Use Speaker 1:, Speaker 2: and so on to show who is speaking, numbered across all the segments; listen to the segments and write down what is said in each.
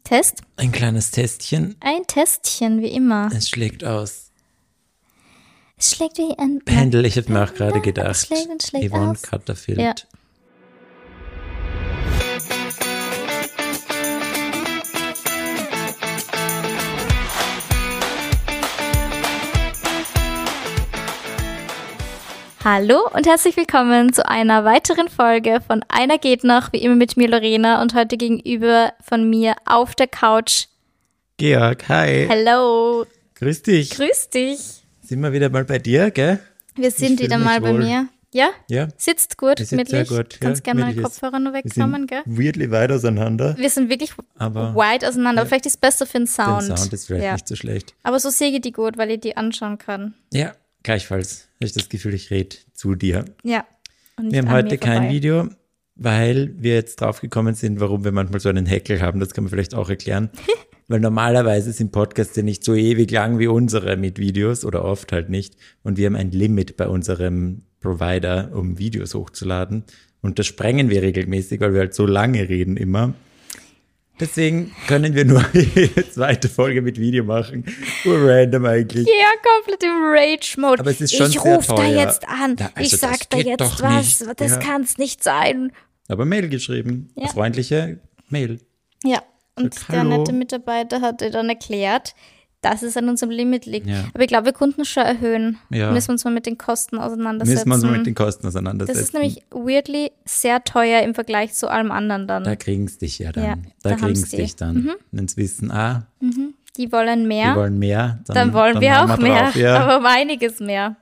Speaker 1: Test.
Speaker 2: Ein kleines Testchen.
Speaker 1: Ein Testchen, wie immer.
Speaker 2: Es schlägt aus.
Speaker 1: Es schlägt wie ein
Speaker 2: Pendel, ich habe mir auch gerade gedacht.
Speaker 1: Es schlägt und schlägt
Speaker 2: Yvonne
Speaker 1: aus.
Speaker 2: Catterfield.
Speaker 1: Ja. Hallo und herzlich willkommen zu einer weiteren Folge von Einer geht noch, wie immer mit mir Lorena und heute gegenüber von mir auf der Couch.
Speaker 2: Georg, hi.
Speaker 1: Hello.
Speaker 2: Grüß dich.
Speaker 1: Grüß dich.
Speaker 2: Sind wir wieder mal bei dir, gell?
Speaker 1: Wir sind wieder mal bei mir. Ja?
Speaker 2: Ja.
Speaker 1: Sitzt gut,
Speaker 2: Es sitzt
Speaker 1: gemütlich.
Speaker 2: sehr gut.
Speaker 1: Kannst
Speaker 2: Ja,
Speaker 1: gerne meine
Speaker 2: gemütlich ist-
Speaker 1: Kopfhörer nur
Speaker 2: Wir
Speaker 1: wegkommen, gell?
Speaker 2: sind weirdly weit auseinander.
Speaker 1: Wir sind wirklich
Speaker 2: Aber
Speaker 1: weit auseinander, aber vielleicht ist es besser für den Sound.
Speaker 2: Der Sound ist vielleicht
Speaker 1: ja.
Speaker 2: nicht so schlecht.
Speaker 1: Aber so sehe ich die gut, weil ich die anschauen kann.
Speaker 2: Ja, gleichfalls. Habe ich das Gefühl, ich rede zu dir.
Speaker 1: Ja. Und nicht
Speaker 2: Wir haben
Speaker 1: an
Speaker 2: heute
Speaker 1: mir
Speaker 2: kein
Speaker 1: vorbei.
Speaker 2: Video, weil wir jetzt draufgekommen sind, warum wir manchmal so einen Heckel haben. Das kann man vielleicht auch erklären. Weil normalerweise sind Podcasts ja nicht so ewig lang wie unsere mit Videos oder oft halt nicht. Und wir haben ein Limit bei unserem Provider, um Videos hochzuladen. Und das sprengen wir regelmäßig, weil wir halt so lange reden immer. Deswegen können wir nur jede zweite Folge mit Video machen. Random eigentlich.
Speaker 1: Ja, komplett im Rage-Mode.
Speaker 2: Aber es ist schon
Speaker 1: ich
Speaker 2: sehr
Speaker 1: rufe da
Speaker 2: teuer.
Speaker 1: jetzt an.
Speaker 2: Na, also
Speaker 1: ich sag
Speaker 2: das
Speaker 1: da
Speaker 2: geht
Speaker 1: jetzt
Speaker 2: doch
Speaker 1: was.
Speaker 2: nicht.
Speaker 1: Das
Speaker 2: Ja.
Speaker 1: kann's nicht sein.
Speaker 2: Aber Mail geschrieben.
Speaker 1: Ja.
Speaker 2: Eine freundliche Mail.
Speaker 1: Ja. Und
Speaker 2: Sag,
Speaker 1: der
Speaker 2: hallo.
Speaker 1: nette Mitarbeiter hat dir dann erklärt, dass es an unserem Limit liegt.
Speaker 2: Ja.
Speaker 1: Aber ich glaube, wir konnten es schon erhöhen.
Speaker 2: Ja.
Speaker 1: Müssen wir uns mal mit den Kosten auseinandersetzen.
Speaker 2: Müssen wir uns mal mit den Kosten auseinandersetzen.
Speaker 1: Das ist nämlich weirdly sehr teuer im Vergleich zu allem anderen dann.
Speaker 2: Da kriegen sie dich ja dann.
Speaker 1: Ja,
Speaker 2: da
Speaker 1: da
Speaker 2: kriegen
Speaker 1: haben's
Speaker 2: sie
Speaker 1: die.
Speaker 2: dich dann. Wenn sie wissen,
Speaker 1: Die wollen mehr.
Speaker 2: die wollen mehr,
Speaker 1: dann wollen wir
Speaker 2: hauen
Speaker 1: auch mehr.
Speaker 2: drauf, ja.
Speaker 1: Aber um einiges mehr.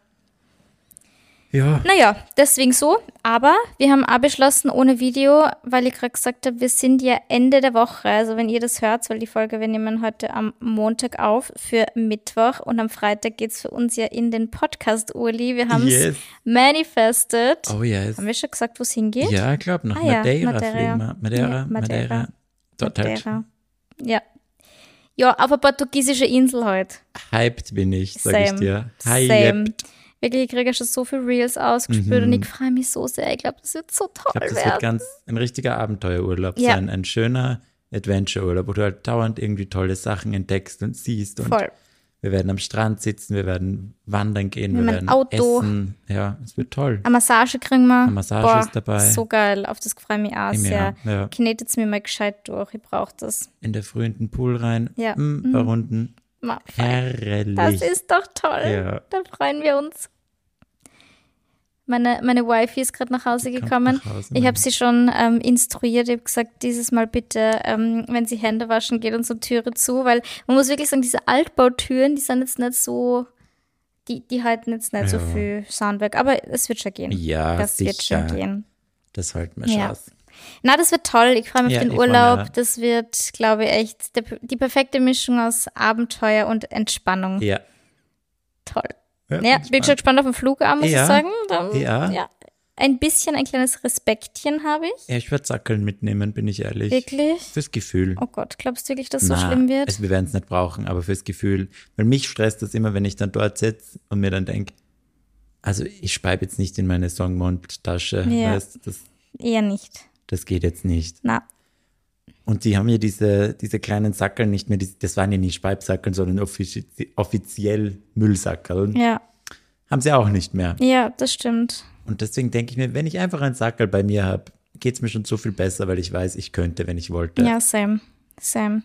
Speaker 2: Ja.
Speaker 1: Naja, deswegen so. Aber wir haben auch beschlossen, ohne Video, weil ich gerade gesagt habe, wir sind ja Ende der Woche. Also wenn ihr das hört, weil die Folge, wir nehmen heute am Montag auf für Mittwoch und am Freitag geht's für uns ja in den Podcast-Urli. Wir haben es
Speaker 2: Yes.
Speaker 1: manifested.
Speaker 2: Oh yes.
Speaker 1: Haben wir schon gesagt, wo es hingeht?
Speaker 2: Ja, ich glaube nach
Speaker 1: Ah ja,
Speaker 2: Madeira
Speaker 1: Madeira.
Speaker 2: fliegen wir.
Speaker 1: Ja,
Speaker 2: Madeira. Dort halt.
Speaker 1: Madeira. Ja. Ja, auf eine portugiesische Insel heute.
Speaker 2: Hyped bin ich, sag ich
Speaker 1: Same.
Speaker 2: dir.
Speaker 1: Same.
Speaker 2: Hyped.
Speaker 1: Wirklich, ich kriege schon so viele Reels ausgespürt und ich freue mich so sehr. Ich glaube, das wird so toll
Speaker 2: Ich glaube, das
Speaker 1: werden.
Speaker 2: wird ganz ein richtiger Abenteuerurlaub
Speaker 1: Ja.
Speaker 2: sein. Ein schöner Adventure-Urlaub, wo du halt dauernd irgendwie tolle Sachen entdeckst und siehst. Und
Speaker 1: Voll.
Speaker 2: wir werden am Strand sitzen, wir werden wandern gehen,
Speaker 1: Wir
Speaker 2: wir
Speaker 1: haben
Speaker 2: werden
Speaker 1: ein Auto.
Speaker 2: essen. Ja, es wird toll.
Speaker 1: Eine Massage kriegen wir.
Speaker 2: Eine Massage ist dabei.
Speaker 1: So geil, auf das freue ich mich auch
Speaker 2: Im
Speaker 1: sehr.
Speaker 2: Jahr, ja.
Speaker 1: Knetet es mir mal gescheit durch, ich brauche das.
Speaker 2: In der frühen Pool rein,
Speaker 1: Ja.
Speaker 2: ein paar Runden.
Speaker 1: Ma, fein.
Speaker 2: Herrlich.
Speaker 1: Das ist doch toll.
Speaker 2: Ja.
Speaker 1: Da freuen wir uns. Meine Wifi ist gerade nach Hause
Speaker 2: kommt
Speaker 1: gekommen.
Speaker 2: nach Hause,
Speaker 1: Ich
Speaker 2: meine.
Speaker 1: habe sie schon instruiert. Ich habe gesagt, dieses Mal bitte, wenn sie Hände waschen, geht unsere Türe zu. Weil man muss wirklich sagen, diese Altbautüren, die sind jetzt nicht so, die halten jetzt nicht so
Speaker 2: Ja.
Speaker 1: viel Soundwerk. Aber es wird schon gehen.
Speaker 2: Ja,
Speaker 1: Das wird
Speaker 2: sicher.
Speaker 1: schon gehen.
Speaker 2: Das halten wir
Speaker 1: Ja.
Speaker 2: aus.
Speaker 1: Na, das wird toll. Ich freue mich
Speaker 2: Ja,
Speaker 1: auf den
Speaker 2: ich freu mich
Speaker 1: Urlaub.
Speaker 2: auch.
Speaker 1: Das wird, glaube ich, echt die perfekte Mischung aus Abenteuer und Entspannung.
Speaker 2: Ja.
Speaker 1: Toll.
Speaker 2: Ja,
Speaker 1: Ja, bin schon gespannt auf den Flug an, muss
Speaker 2: Ja.
Speaker 1: ich sagen. Dann,
Speaker 2: Ja.
Speaker 1: Ein bisschen, ein kleines Respektchen habe ich.
Speaker 2: Ja, ich würde Sackeln mitnehmen, bin ich ehrlich.
Speaker 1: Wirklich?
Speaker 2: Fürs Gefühl.
Speaker 1: Oh Gott, glaubst du wirklich, dass es so
Speaker 2: Na,
Speaker 1: schlimm wird?
Speaker 2: Also wir werden es nicht brauchen, aber fürs Gefühl. Weil mich stresst das immer, wenn ich dann dort sitze und mir dann denke, also ich speibe jetzt nicht in meine Songmund-Tasche.
Speaker 1: Ja.
Speaker 2: Weißt,
Speaker 1: Eher nicht.
Speaker 2: das geht jetzt nicht.
Speaker 1: Na,
Speaker 2: Und die haben ja diese kleinen Sackeln nicht mehr, das waren ja nicht Speibsackeln, sondern offiziell Müllsackeln.
Speaker 1: ja.
Speaker 2: Haben sie auch nicht mehr.
Speaker 1: Ja, das stimmt.
Speaker 2: Und deswegen denke ich mir, wenn ich einfach einen Sackel bei mir habe, geht es mir schon so viel besser, weil ich weiß, ich könnte, wenn ich wollte.
Speaker 1: Ja, same. Same.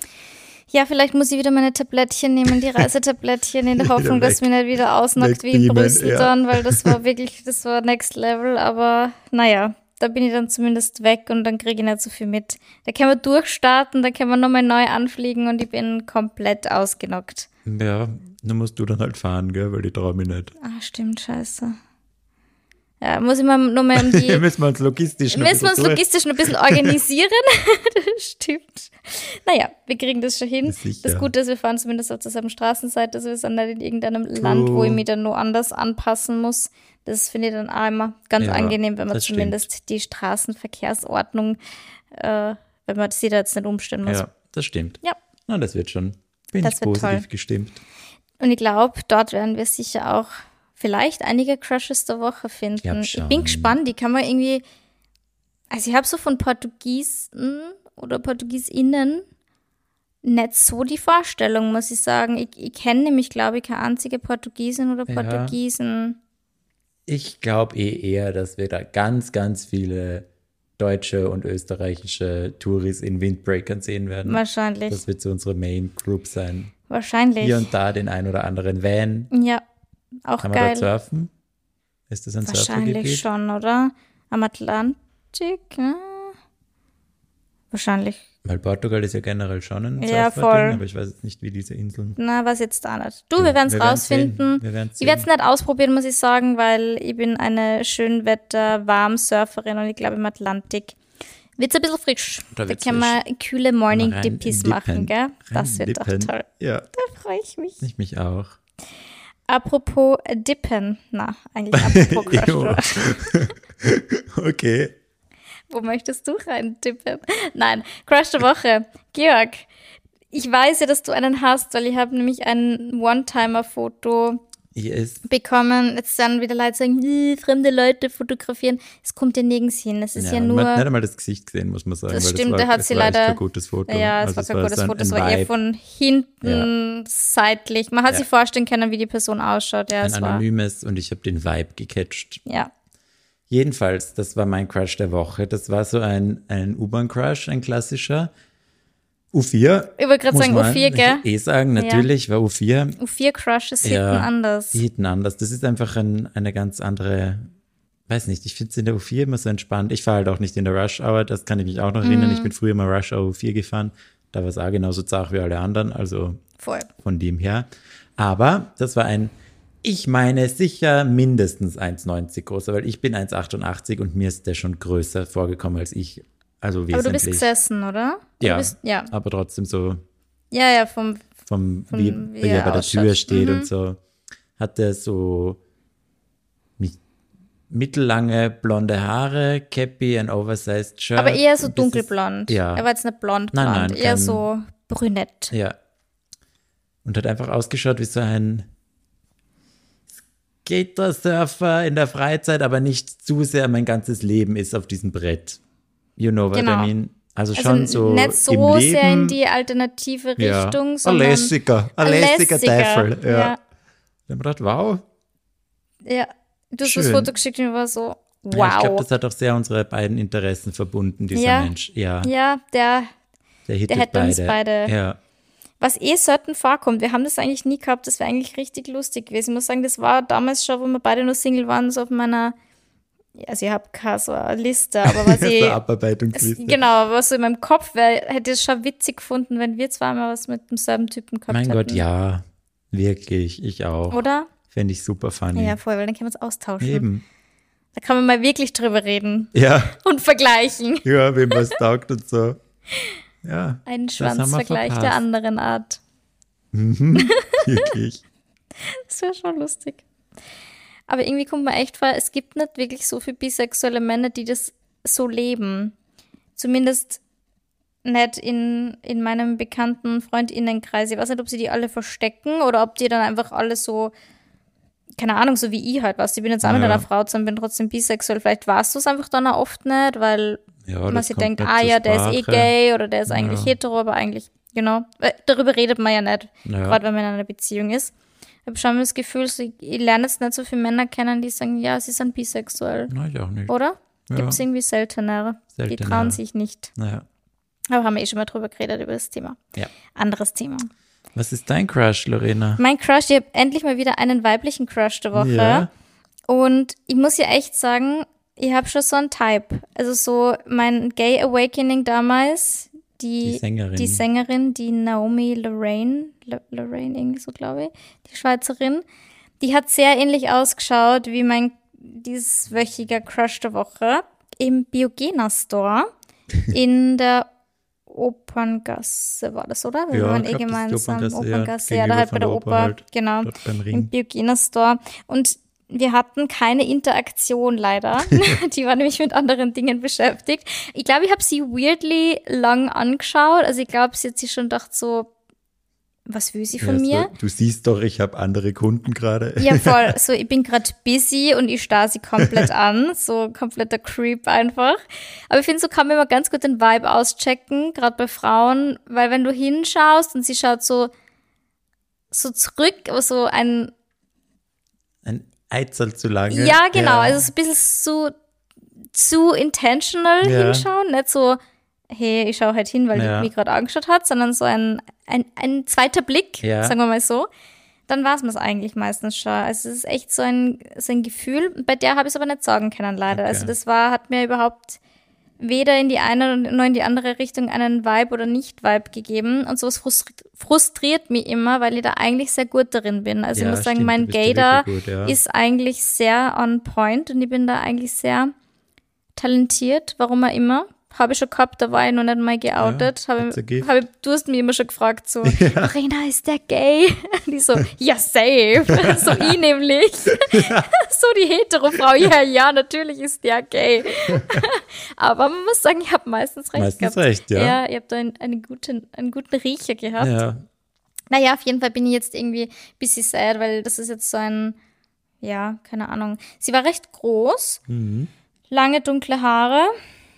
Speaker 1: Ja, vielleicht muss ich wieder meine Tablettchen nehmen, die Reisetablettchen, in der
Speaker 2: Wieder
Speaker 1: Hoffnung, dass
Speaker 2: weg.
Speaker 1: mich nicht wieder ausnockt wie in
Speaker 2: Wegbeamen,
Speaker 1: Brüssel
Speaker 2: ja.
Speaker 1: dann, weil das war wirklich, das war next level, aber naja, da bin ich dann zumindest weg und dann kriege ich nicht so viel mit. Da können wir durchstarten, da können wir nochmal neu anfliegen und ich bin komplett ausgenockt.
Speaker 2: Ja, dann musst du dann halt fahren, gell, weil ich traue mich nicht.
Speaker 1: Ah, stimmt, scheiße. Ja, muss ich mal nochmal um die...
Speaker 2: Hier müssen wir uns logistisch noch
Speaker 1: Müssen wir uns
Speaker 2: ein bisschen
Speaker 1: logistisch ein bisschen organisieren. Das stimmt. Naja, wir kriegen das schon hin.
Speaker 2: Sicher.
Speaker 1: Das Gute ist, wir fahren zumindest auf derselben Straßenseite, also wir sind nicht in irgendeinem Land, wo ich mich dann nur anders anpassen muss. Das finde ich dann auch immer ganz
Speaker 2: Ja,
Speaker 1: angenehm, wenn man
Speaker 2: das
Speaker 1: zumindest die Straßenverkehrsordnung, wenn man sie da jetzt nicht umstellen muss.
Speaker 2: Ja, das stimmt.
Speaker 1: Ja.
Speaker 2: Na, das wird schon. Bin
Speaker 1: Das
Speaker 2: ich
Speaker 1: wird
Speaker 2: positiv
Speaker 1: toll.
Speaker 2: gestimmt.
Speaker 1: Und ich glaube, dort werden wir sicher auch vielleicht einige Crushes der Woche finden.
Speaker 2: glaub
Speaker 1: Ich
Speaker 2: schon.
Speaker 1: bin gespannt, die kann man irgendwie, also ich habe so von Portugiesen oder PortugiesInnen nicht so die Vorstellung, muss ich sagen. Ich kenne nämlich, glaube ich, keine einzige Portugiesin oder
Speaker 2: Ja.
Speaker 1: Portugiesen.
Speaker 2: Ich glaube eher, dass wir da ganz, ganz viele deutsche und österreichische Touris in Windbreakern sehen werden.
Speaker 1: Wahrscheinlich.
Speaker 2: Das wird so unsere Main Group sein.
Speaker 1: Wahrscheinlich.
Speaker 2: Hier und da den ein oder anderen Van.
Speaker 1: Ja, auch
Speaker 2: Kann man
Speaker 1: geil.
Speaker 2: da surfen? Ist das ein
Speaker 1: Wahrscheinlich
Speaker 2: Surfergebiet?
Speaker 1: schon, oder? Am Atlantik? Ja. Wahrscheinlich.
Speaker 2: Weil Portugal ist ja generell schon ein
Speaker 1: Ja,
Speaker 2: Surferding,
Speaker 1: voll.
Speaker 2: aber ich weiß jetzt nicht, wie diese Inseln.
Speaker 1: Na, was jetzt da nicht. Du, wir werden es rausfinden.
Speaker 2: Wir werden's
Speaker 1: Ich werde es
Speaker 2: sehen.
Speaker 1: nicht ausprobieren, muss ich sagen, weil ich bin eine Schönwetter-Warm-Surferin und ich glaube im Atlantik wird es ein bisschen frisch.
Speaker 2: Da
Speaker 1: Da
Speaker 2: wird's
Speaker 1: können wir kühle Morning
Speaker 2: Rein
Speaker 1: Dippies
Speaker 2: dippen.
Speaker 1: machen, gell? Das
Speaker 2: Rein
Speaker 1: wird doch
Speaker 2: dippen.
Speaker 1: toll.
Speaker 2: Ja,
Speaker 1: Da freue ich mich.
Speaker 2: ich mich auch.
Speaker 1: Apropos Dippen. Na, eigentlich apropos Crush.
Speaker 2: Jo. Okay.
Speaker 1: Wo möchtest du rein dippen? Nein, Crush der Woche. Georg, ich weiß ja, dass du einen hast, weil ich habe nämlich ein One-Timer-Foto
Speaker 2: Hier ist
Speaker 1: bekommen. Jetzt dann wieder Leute sagen, fremde Leute fotografieren. Es kommt ja nirgends hin. Es ist ja,
Speaker 2: man
Speaker 1: nur.
Speaker 2: hat nicht einmal das Gesicht gesehen, muss man sagen.
Speaker 1: Das
Speaker 2: weil
Speaker 1: stimmt,
Speaker 2: war,
Speaker 1: der hat
Speaker 2: es
Speaker 1: sie
Speaker 2: war echt
Speaker 1: leider.
Speaker 2: kein gutes Foto.
Speaker 1: Ja, es
Speaker 2: Also
Speaker 1: war kein gutes
Speaker 2: so
Speaker 1: Foto. Es war eher
Speaker 2: Vibe,
Speaker 1: von hinten seitlich. Man hat
Speaker 2: Ja.
Speaker 1: sich vorstellen können, wie die Person ausschaut. Ja,
Speaker 2: ein
Speaker 1: es war.
Speaker 2: anonymes und ich habe den Vibe gecatcht.
Speaker 1: Ja.
Speaker 2: Jedenfalls, das war mein Crush der Woche. Das war so ein U-Bahn-Crush, ein klassischer. U4.
Speaker 1: Ich wollte gerade
Speaker 2: muss
Speaker 1: sagen,
Speaker 2: man
Speaker 1: U4, gell?
Speaker 2: sagen, natürlich war U4.
Speaker 1: U4-Crushes hitten
Speaker 2: Ja,
Speaker 1: anders.
Speaker 2: Die hitten anders. Das ist einfach eine ganz andere, weiß nicht, ich finde es in der U4 immer so entspannt. Ich fahre halt auch nicht in der Rush Hour, das kann ich mich auch noch erinnern. Ich bin früher mal Rush Hour U4 gefahren. Da war es auch genauso zart wie alle anderen, also
Speaker 1: Voll.
Speaker 2: von dem her. Aber das war ich meine sicher mindestens 1,90 großer, weil ich bin 1,88 und mir ist der schon größer vorgekommen als ich. Also
Speaker 1: Aber
Speaker 2: wesentlich.
Speaker 1: du bist gesessen, oder?
Speaker 2: Ja,
Speaker 1: Du bist, ja.
Speaker 2: aber trotzdem so
Speaker 1: Ja,
Speaker 2: wie er bei der
Speaker 1: ausschaut.
Speaker 2: Tür steht und so, hat er so mittellange blonde Haare, Cappy, ein oversized Shirt.
Speaker 1: Aber eher so
Speaker 2: ein bisschen-
Speaker 1: dunkelblond.
Speaker 2: Ja.
Speaker 1: Er war jetzt nicht blond,
Speaker 2: Nein,
Speaker 1: eher
Speaker 2: kein-
Speaker 1: so brünett.
Speaker 2: Ja. Und hat einfach ausgeschaut wie so ein Skater-Surfer in der Freizeit, aber nicht zu sehr mein ganzes Leben ist auf diesem Brett. You know what
Speaker 1: Genau.
Speaker 2: I mean? Also
Speaker 1: Also
Speaker 2: schon so
Speaker 1: nicht so
Speaker 2: im Leben,
Speaker 1: sehr in die alternative Richtung,
Speaker 2: ein
Speaker 1: sondern
Speaker 2: lässiger Teufel. Ja.
Speaker 1: Ja.
Speaker 2: Da haben wir gedacht, wow.
Speaker 1: Ja. Du hast
Speaker 2: Schön.
Speaker 1: das Foto geschickt und ich war so, wow.
Speaker 2: Ja, ich glaube, das hat auch sehr unsere beiden Interessen verbunden, dieser
Speaker 1: Ja.
Speaker 2: Mensch. Ja,
Speaker 1: Ja, der
Speaker 2: hittet
Speaker 1: hätte uns beide.
Speaker 2: Ja.
Speaker 1: Was selten vorkommt. Wir haben das eigentlich nie gehabt. Das wäre eigentlich richtig lustig gewesen. Ich muss sagen, das war damals schon, wo wir beide nur Single waren, so auf meiner, also ich habe keine so eine Liste, aber was ich,
Speaker 2: So Abarbeitungsliste.
Speaker 1: genau, was so in meinem Kopf wäre, hätte ich es schon witzig gefunden, wenn wir zweimal was mit demselben Typen gehabt
Speaker 2: Mein
Speaker 1: hätten.
Speaker 2: Gott, ja. Wirklich, ich auch.
Speaker 1: Oder?
Speaker 2: Fände ich super funny.
Speaker 1: Ja, voll, weil dann können wir uns austauschen.
Speaker 2: Eben.
Speaker 1: Da kann man mal wirklich drüber reden
Speaker 2: Ja,
Speaker 1: und vergleichen.
Speaker 2: ja, wem was taugt und so. Ja,
Speaker 1: Ein
Speaker 2: das haben wir
Speaker 1: Schwanzvergleich der
Speaker 2: verpasst.
Speaker 1: anderen Art.
Speaker 2: Wirklich.
Speaker 1: Das wäre schon lustig. Aber irgendwie kommt mir echt vor, es gibt nicht wirklich so viele bisexuelle Männer, die das so leben. Zumindest nicht in meinem bekannten FreundInnenkreis. Ich weiß nicht, ob sie die alle verstecken oder ob die dann einfach alle so, keine Ahnung, so wie ich halt, was. Ich bin jetzt auch mit
Speaker 2: Ja.
Speaker 1: einer Frau zusammen, bin trotzdem bisexuell. Vielleicht weißt du es einfach dann auch oft nicht, weil
Speaker 2: Ja,
Speaker 1: man
Speaker 2: das
Speaker 1: sich
Speaker 2: kommt
Speaker 1: denkt,
Speaker 2: nicht
Speaker 1: ah
Speaker 2: zur
Speaker 1: ja, der ist eh
Speaker 2: Sprache.
Speaker 1: gay oder der ist eigentlich
Speaker 2: Ja.
Speaker 1: hetero, aber eigentlich, genau. Darüber redet man ja nicht,
Speaker 2: Ja.
Speaker 1: gerade wenn man in einer Beziehung ist. Ich habe schon das Gefühl, so, ich lerne jetzt nicht so viele Männer kennen, die sagen, ja, sie sind bisexuell,
Speaker 2: Na, ich auch nicht.
Speaker 1: oder?
Speaker 2: Ja.
Speaker 1: Gibt es irgendwie seltenere. Die
Speaker 2: Seltenere.
Speaker 1: trauen sich nicht.
Speaker 2: Naja.
Speaker 1: Aber haben wir schon mal drüber geredet, über das Thema.
Speaker 2: Ja.
Speaker 1: Anderes Thema.
Speaker 2: Was ist dein Crush, Lorena?
Speaker 1: Mein Crush, ich habe endlich mal wieder einen weiblichen Crush der Woche.
Speaker 2: Ja.
Speaker 1: Und ich muss ja echt sagen, ich habe schon so einen Type. Also so mein Gay Awakening damals,
Speaker 2: Die Sängerin.
Speaker 1: die Sängerin, die Naomi Lorraine, irgendwie so glaube ich, die Schweizerin, die hat sehr ähnlich ausgeschaut wie mein dieswöchiger Crush der Woche im Biogena Store in der Operngasse war das, oder? Wir
Speaker 2: Ja,
Speaker 1: waren
Speaker 2: ich glaub, das ist die Operngasse, ja.
Speaker 1: Operngasse, ja, da
Speaker 2: Gegenüber
Speaker 1: halt
Speaker 2: von
Speaker 1: bei der
Speaker 2: der
Speaker 1: Oper,
Speaker 2: Oper halt,
Speaker 1: genau,
Speaker 2: dort beim
Speaker 1: im
Speaker 2: Ring.
Speaker 1: Biogena Store. Und wir hatten keine Interaktion leider. Die war nämlich mit anderen Dingen beschäftigt. Ich glaube, ich habe sie weirdly lang angeschaut. Also ich glaube, sie hat sich schon gedacht so, was will sie von mir?
Speaker 2: So, du siehst doch, ich habe andere Kunden gerade.
Speaker 1: Ja, voll. So, ich bin gerade busy und ich starre sie komplett an. So kompletter Creep einfach. Aber ich finde, so kann man immer ganz gut den Vibe auschecken, gerade bei Frauen. Weil wenn du hinschaust und sie schaut so zurück, aber so ein
Speaker 2: Eizel zu lange.
Speaker 1: Ja, genau. Also so ein bisschen zu intentional hinschauen. Nicht so, hey, ich schaue halt hin, weil die mich gerade angeschaut hat, sondern so ein zweiter Blick, sagen wir mal so. Dann war es mir eigentlich meistens schon. Also es ist echt so ein Gefühl. Bei der habe ich es aber nicht sagen können, leider. Okay. Also das hat mir überhaupt weder in die eine noch in die andere Richtung einen Vibe oder Nicht-Vibe gegeben. Und sowas frustriert mich immer, weil ich da eigentlich sehr gut darin bin. Also ich muss sagen, mein Gaydar ist eigentlich sehr on point und ich bin da eigentlich sehr talentiert, warum auch immer. Habe ich schon gehabt, da war ich noch nicht mal geoutet. Du hast mich immer schon gefragt, so, Marina, ist der gay? Und ich so, ja, safe. So ich nämlich. So die Hetero-Frau, ja, natürlich ist der gay. Aber man muss sagen, ich habe meistens recht gehabt. Ja, ich habe da einen guten Riecher gehabt. Ja. Naja, auf jeden Fall bin ich jetzt irgendwie ein bisschen sad, weil das ist jetzt so keine Ahnung. Sie war recht groß, lange dunkle Haare.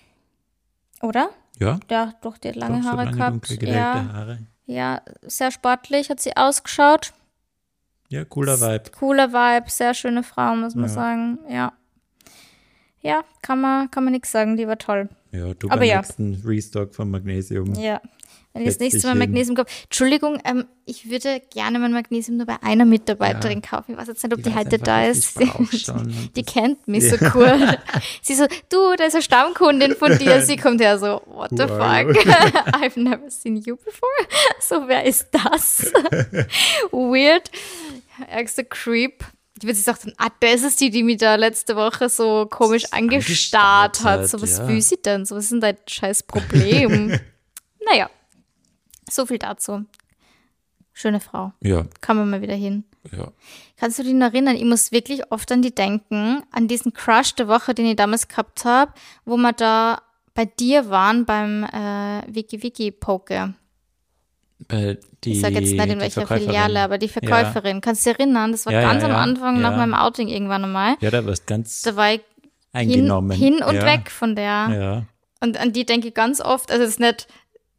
Speaker 1: Oder?
Speaker 2: Ja.
Speaker 1: Ja, doch, die hat lange Haare
Speaker 2: so
Speaker 1: gehabt.
Speaker 2: Dunkle, Haare.
Speaker 1: Ja, sehr sportlich hat sie ausgeschaut.
Speaker 2: Ja, cooler
Speaker 1: Vibe, sehr schöne Frau, muss man sagen. Ja. Ja, kann man nichts sagen, die war toll.
Speaker 2: Ja, du beim nächsten Restock vom Magnesium.
Speaker 1: Ja, wenn ich das nächste Mal Magnesium kaufe. Entschuldigung, ich würde gerne mein Magnesium nur bei einer Mitarbeiterin kaufen. Ich weiß jetzt nicht, ob die heute da ist. Die kennt mich so gut. Sie so, du, da ist eine Stammkundin von dir. Sie kommt her so, what the fuck? I've never seen you before. So, wer ist das? Weird. Ärgster Creep. Ich würde sich sagen, das ist die mich da letzte Woche so komisch angestarrt hat. So, was will sie denn? So, was ist denn dein scheiß Problem? Naja. So viel dazu. Schöne Frau.
Speaker 2: Ja.
Speaker 1: Kann man mal wieder hin.
Speaker 2: Ja.
Speaker 1: Kannst du dich noch erinnern? Ich muss wirklich oft an die denken, an diesen Crush der Woche, den ich damals gehabt habe, wo wir da bei dir waren beim Wiki-Wiki-Poke. Ich sage jetzt nicht in welcher Filiale, aber die Verkäuferin. Ja. Kannst du dich erinnern? Das war ganz am Anfang nach meinem Outing irgendwann einmal.
Speaker 2: Ja, da warst ganz
Speaker 1: da war ich
Speaker 2: eingenommen.
Speaker 1: Hin und weg von der.
Speaker 2: Ja.
Speaker 1: Und an die denke ich ganz oft, also es ist nicht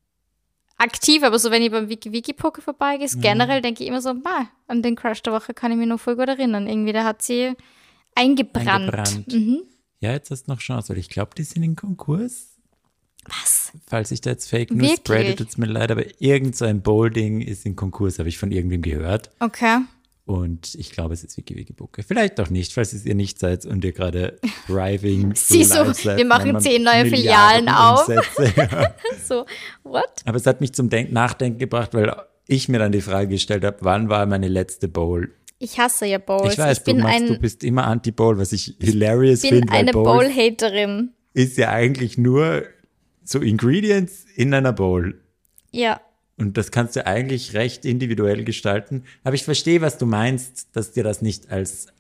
Speaker 1: aktiv, aber so, wenn ich beim Wiki-Wiki-Poker vorbeigehe, generell denke ich immer so, an den Crush der Woche kann ich mich noch voll gut erinnern. Irgendwie, da hat sie eingebrannt.
Speaker 2: Ja, jetzt hast du noch Chance, weil ich glaube, die sind in Konkurs.
Speaker 1: Was?
Speaker 2: Falls ich da jetzt Fake News spreade, tut es mir leid, aber irgend so ein Bowling ist in Konkurs, habe ich von irgendwem gehört.
Speaker 1: Okay.
Speaker 2: Und ich glaube, es ist Wiki-Wiki-Poker. Vielleicht auch nicht, falls es ihr nicht seid und ihr gerade driving
Speaker 1: Sie so, wir machen 10 neue Filialen auf.
Speaker 2: Ja.
Speaker 1: So, what?
Speaker 2: Aber es hat mich zum Nachdenken gebracht, weil ich mir dann die Frage gestellt habe, wann war meine letzte Bowl?
Speaker 1: Ich hasse ja Bowls.
Speaker 2: Ich weiß, du bist immer Anti-Bowl, was ich hilarious finde.
Speaker 1: Ich bin eine Bowl-Haterin.
Speaker 2: Ist ja eigentlich nur so Ingredients in einer Bowl.
Speaker 1: Ja.
Speaker 2: Und das kannst du eigentlich recht individuell gestalten. Aber ich verstehe, was du meinst, dass dir das nicht als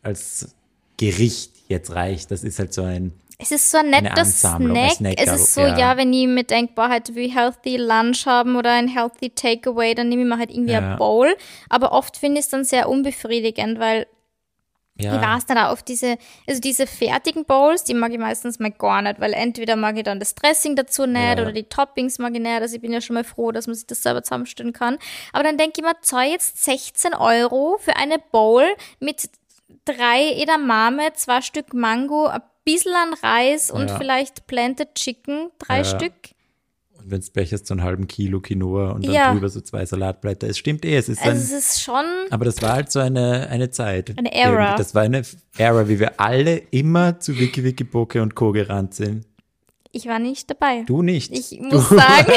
Speaker 2: Gericht jetzt reicht. Das ist halt so
Speaker 1: es ist so ein netter Snack. Es ist so, wenn ich mir denke, heute will ich Healthy Lunch haben oder ein Healthy Takeaway, dann nehme ich mir halt irgendwie eine Bowl. Aber oft finde ich es dann sehr unbefriedigend, weil ich weiß dann auch auf diese fertigen Bowls, die mag ich meistens mal gar nicht, weil entweder mag ich dann das Dressing dazu nicht oder die Toppings mag ich nicht. Also ich bin ja schon mal froh, dass man sich das selber zusammenstellen kann. Aber dann denke ich mir, zahl jetzt 16 € für eine Bowl mit 3 Edamame, 2 Stück Mango, ein bisschen an Reis und vielleicht Planted Chicken, 3 Stück.
Speaker 2: Und wenn es becherst, so einen halben Kilo Quinoa und dann drüber so 2 Salatblätter. Es stimmt es ist
Speaker 1: schon.
Speaker 2: Aber das war halt so eine Zeit.
Speaker 1: Eine Era.
Speaker 2: Das war eine Era, wie wir alle immer zu Wiki-Wiki-Poke und Co. gerannt sind.
Speaker 1: Ich war nicht dabei.
Speaker 2: Du nicht.
Speaker 1: Ich muss sagen,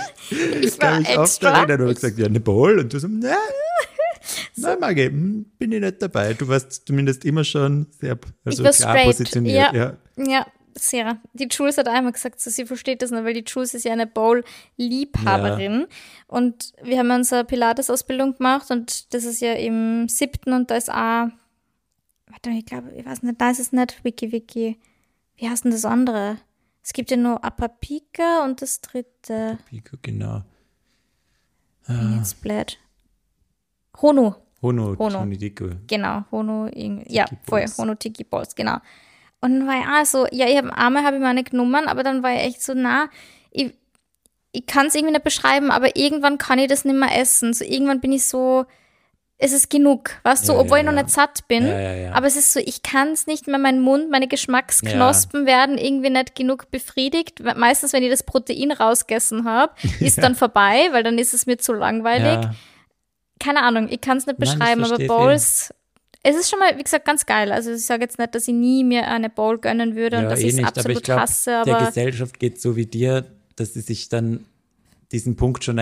Speaker 2: ich war extra. Du hast gesagt, eine Bowl und du so, nein, Maggie, bin ich nicht dabei. Du warst zumindest immer schon sehr klar straight positioniert.
Speaker 1: Ja, sehr. Die Jules hat einmal gesagt, so, sie versteht das nicht, weil die Jules ist ja eine Bowl-Liebhaberin. Und wir haben unsere Pilates-Ausbildung gemacht und das ist ja im 7. und da ist ich weiß nicht, da ist es nicht Wiki-Wiki. Wie heißt denn das andere? Es gibt ja nur Apapika und das dritte.
Speaker 2: Apapika, genau.
Speaker 1: Jetzt blöd. Hono.
Speaker 2: Hono,
Speaker 1: Hono.
Speaker 2: Tonidiku.
Speaker 1: Genau, ja, voll,
Speaker 2: Balls.
Speaker 1: Hono Tiki Balls, genau. Und dann war ich auch so, ja, einmal habe ich mir nicht genommen, aber dann war ich echt so, ich kann es irgendwie nicht beschreiben, aber irgendwann kann ich das nicht mehr essen. So irgendwann bin ich so, es ist genug, weißt du,
Speaker 2: Ja,
Speaker 1: obwohl
Speaker 2: ja,
Speaker 1: ich noch
Speaker 2: ja.
Speaker 1: nicht satt bin.
Speaker 2: Ja.
Speaker 1: Aber es ist so, ich kann es nicht mehr, mein Mund, meine Geschmacksknospen werden irgendwie nicht genug befriedigt. Meistens, wenn ich das Protein rausgegessen habe, ist dann vorbei, weil dann ist es mir zu langweilig.
Speaker 2: Ja.
Speaker 1: Keine Ahnung, ich kann es nicht
Speaker 2: Nein, ich
Speaker 1: beschreiben, aber
Speaker 2: versteh's
Speaker 1: Bowls, es ist schon mal, wie gesagt, ganz geil. Also ich sage jetzt nicht, dass ich nie mir eine Bowl gönnen würde und dass ich es
Speaker 2: nicht,
Speaker 1: absolut
Speaker 2: aber ich glaube,
Speaker 1: hasse,
Speaker 2: der
Speaker 1: aber
Speaker 2: Gesellschaft geht so wie dir, dass sie sich dann diesen Punkt schon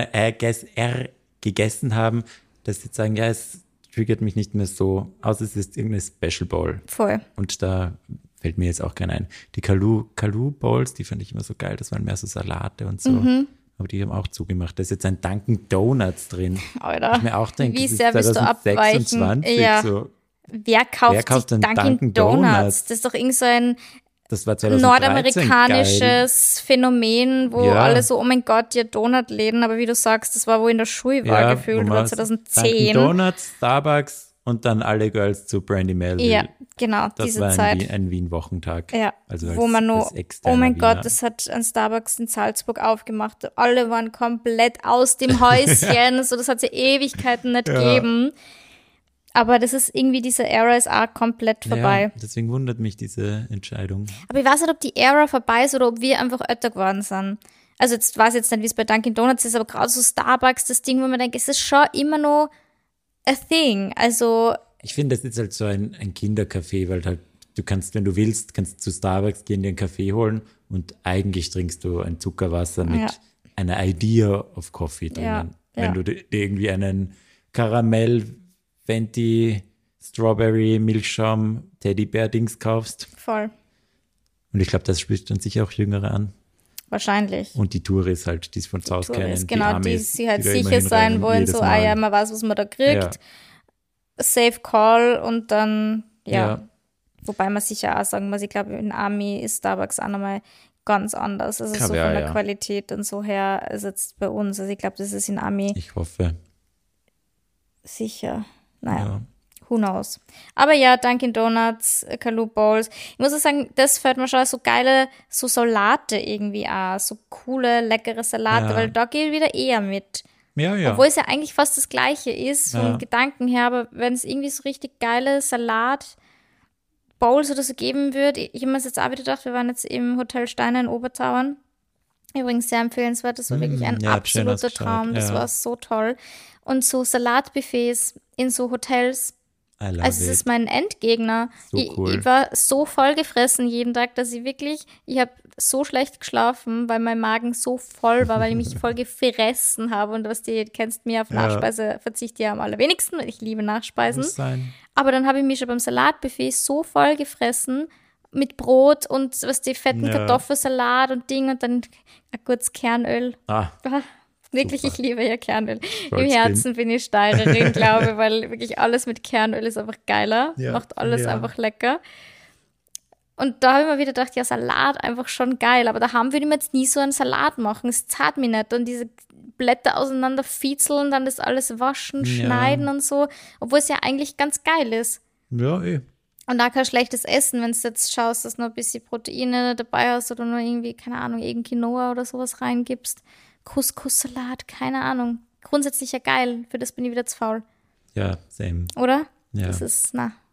Speaker 2: gegessen haben, dass sie sagen, ja, es triggert mich nicht mehr so, außer es ist irgendeine Special Bowl.
Speaker 1: voll.
Speaker 2: Und da fällt mir jetzt auch keiner ein. Die Kalu Bowls, die fand ich immer so geil, das waren mehr so Salate und so. Aber die haben auch zugemacht. Da ist jetzt ein Dunkin' Donuts drin.
Speaker 1: Alter,
Speaker 2: Ich mir auch denke,
Speaker 1: wie
Speaker 2: das ist
Speaker 1: sehr willst du abweichen?
Speaker 2: 2026
Speaker 1: Ja.
Speaker 2: so.
Speaker 1: Wer kauft sich Dunkin' Donuts? Das ist doch irgend so ein
Speaker 2: Das war 2013
Speaker 1: nordamerikanisches Phänomen, wo
Speaker 2: Ja.
Speaker 1: alle so, oh mein Gott, ja Donutläden, aber wie du sagst, das war, wo ich in der Schule war, gefühlt,
Speaker 2: wo
Speaker 1: war
Speaker 2: man
Speaker 1: 2010.
Speaker 2: Dunkin' Donuts, Starbucks und dann alle Girls zu Brandy Melville.
Speaker 1: Ja, genau,
Speaker 2: Das
Speaker 1: diese
Speaker 2: war
Speaker 1: Zeit.
Speaker 2: ein Wien-Wochentag.
Speaker 1: Ja,
Speaker 2: Also
Speaker 1: wo man nur,
Speaker 2: als externer
Speaker 1: oh mein
Speaker 2: Wiener.
Speaker 1: Gott, das hat ein Starbucks in Salzburg aufgemacht. Alle waren komplett aus dem Häuschen, so das hat es ja Ewigkeiten nicht gegeben. Aber das ist irgendwie, diese Ära ist auch komplett vorbei.
Speaker 2: Ja, deswegen wundert mich diese Entscheidung.
Speaker 1: Aber ich weiß nicht, ob die Ära vorbei ist oder ob wir einfach älter geworden sind. Also jetzt weiß ich jetzt nicht, wie es bei Dunkin' Donuts ist, aber gerade so Starbucks, das Ding, wo man denkt, es ist schon immer noch a thing. Also
Speaker 2: Ich finde, das ist halt so ein Kindercafé, weil halt du kannst, wenn du willst, kannst zu Starbucks gehen, dir einen Kaffee holen und eigentlich trinkst du ein Zuckerwasser mit
Speaker 1: Ja.
Speaker 2: einer Idea of Coffee drinnen.
Speaker 1: Ja,
Speaker 2: Wenn
Speaker 1: ja.
Speaker 2: du dir irgendwie einen Karamell, Venti, Strawberry, Milchschaum, Teddybär-Dings kaufst.
Speaker 1: voll.
Speaker 2: Und ich glaube, das spricht dann sicher auch Jüngere an.
Speaker 1: Hawahrscheinlich.
Speaker 2: Und die Touris halt, die es von zu Hause kennen.
Speaker 1: Tourist, genau, die
Speaker 2: Amis,
Speaker 1: sie halt
Speaker 2: da immer
Speaker 1: sicher sein
Speaker 2: hinrennen,
Speaker 1: wollen,
Speaker 2: jedes
Speaker 1: so,
Speaker 2: Mal.
Speaker 1: ja, man weiß, was man da kriegt. Safe Call und dann, ja. Wobei man sicher auch sagen muss, ich glaube, in Army ist Starbucks auch nochmal ganz anders. Also so von
Speaker 2: Ja,
Speaker 1: der
Speaker 2: ja.
Speaker 1: Qualität und so her als jetzt bei uns. Also ich glaube, das ist in Army
Speaker 2: Ich hoffe.
Speaker 1: sicher. Naja.
Speaker 2: Ja.
Speaker 1: Who knows? Aber ja, Dunkin' Donuts, Kalu Bowls. Ich muss auch sagen, das fällt mir schon so geile, so Salate irgendwie auch. So coole, leckere Salate,
Speaker 2: Ja.
Speaker 1: weil da gehe ich wieder eher mit.
Speaker 2: Ja.
Speaker 1: Obwohl es ja eigentlich fast das Gleiche ist, vom
Speaker 2: Ja.
Speaker 1: Gedanken her, aber wenn es irgendwie so richtig geile Salat-Bowls oder so geben würde, ich habe mir das jetzt auch wieder gedacht, wir waren jetzt im Hotel Steiner in Obertauern. Übrigens sehr empfehlenswert, das war wirklich ein
Speaker 2: ja, hab schön
Speaker 1: absoluter
Speaker 2: ausgeschaut,
Speaker 1: Traum, das
Speaker 2: ja.
Speaker 1: war so toll. Und so Salatbuffets in so Hotels,
Speaker 2: I love
Speaker 1: also es
Speaker 2: it.
Speaker 1: ist mein Endgegner.
Speaker 2: So cool.
Speaker 1: Ich war so voll gefressen jeden Tag, dass ich habe so schlecht geschlafen, weil mein Magen so voll war, weil ich mich voll gefressen habe. Und was du kennst mir, auf Nachspeise verzichte ich am allerwenigsten, weil ich liebe Nachspeisen.
Speaker 2: Muss sein.
Speaker 1: Aber dann habe ich mich schon beim Salatbuffet so voll gefressen mit Brot und was die fetten
Speaker 2: Ja.
Speaker 1: Kartoffelsalat und Ding und dann ein kurzes Kernöl.
Speaker 2: Ah,
Speaker 1: Ah, wirklich,
Speaker 2: Super.
Speaker 1: ich liebe ja Kernöl.
Speaker 2: Stolz
Speaker 1: Im Herzen bin ich Steirerin, glaube ich, weil wirklich alles mit Kernöl ist einfach geiler.
Speaker 2: Ja,
Speaker 1: Macht alles
Speaker 2: ja.
Speaker 1: einfach lecker. Und da habe ich mir wieder gedacht, ja, Salat einfach schon geil. Aber daheim würde ich mir jetzt nie so einen Salat machen. Es zahlt mich nicht. Und diese Blätter auseinander fiezeln, dann das alles waschen,
Speaker 2: Ja.
Speaker 1: schneiden und so. Obwohl es ja eigentlich ganz geil ist.
Speaker 2: ja,
Speaker 1: Und da kein schlechtes Essen, wenn du jetzt schaust, dass du noch ein bisschen Proteine dabei hast oder nur irgendwie, keine Ahnung, irgendein Quinoa oder sowas reingibst. Couscous-Salat, keine Ahnung. Grundsätzlich ja geil, für das bin ich wieder zu faul.
Speaker 2: Ja, same.
Speaker 1: Oder?
Speaker 2: Ja.
Speaker 1: Das ist,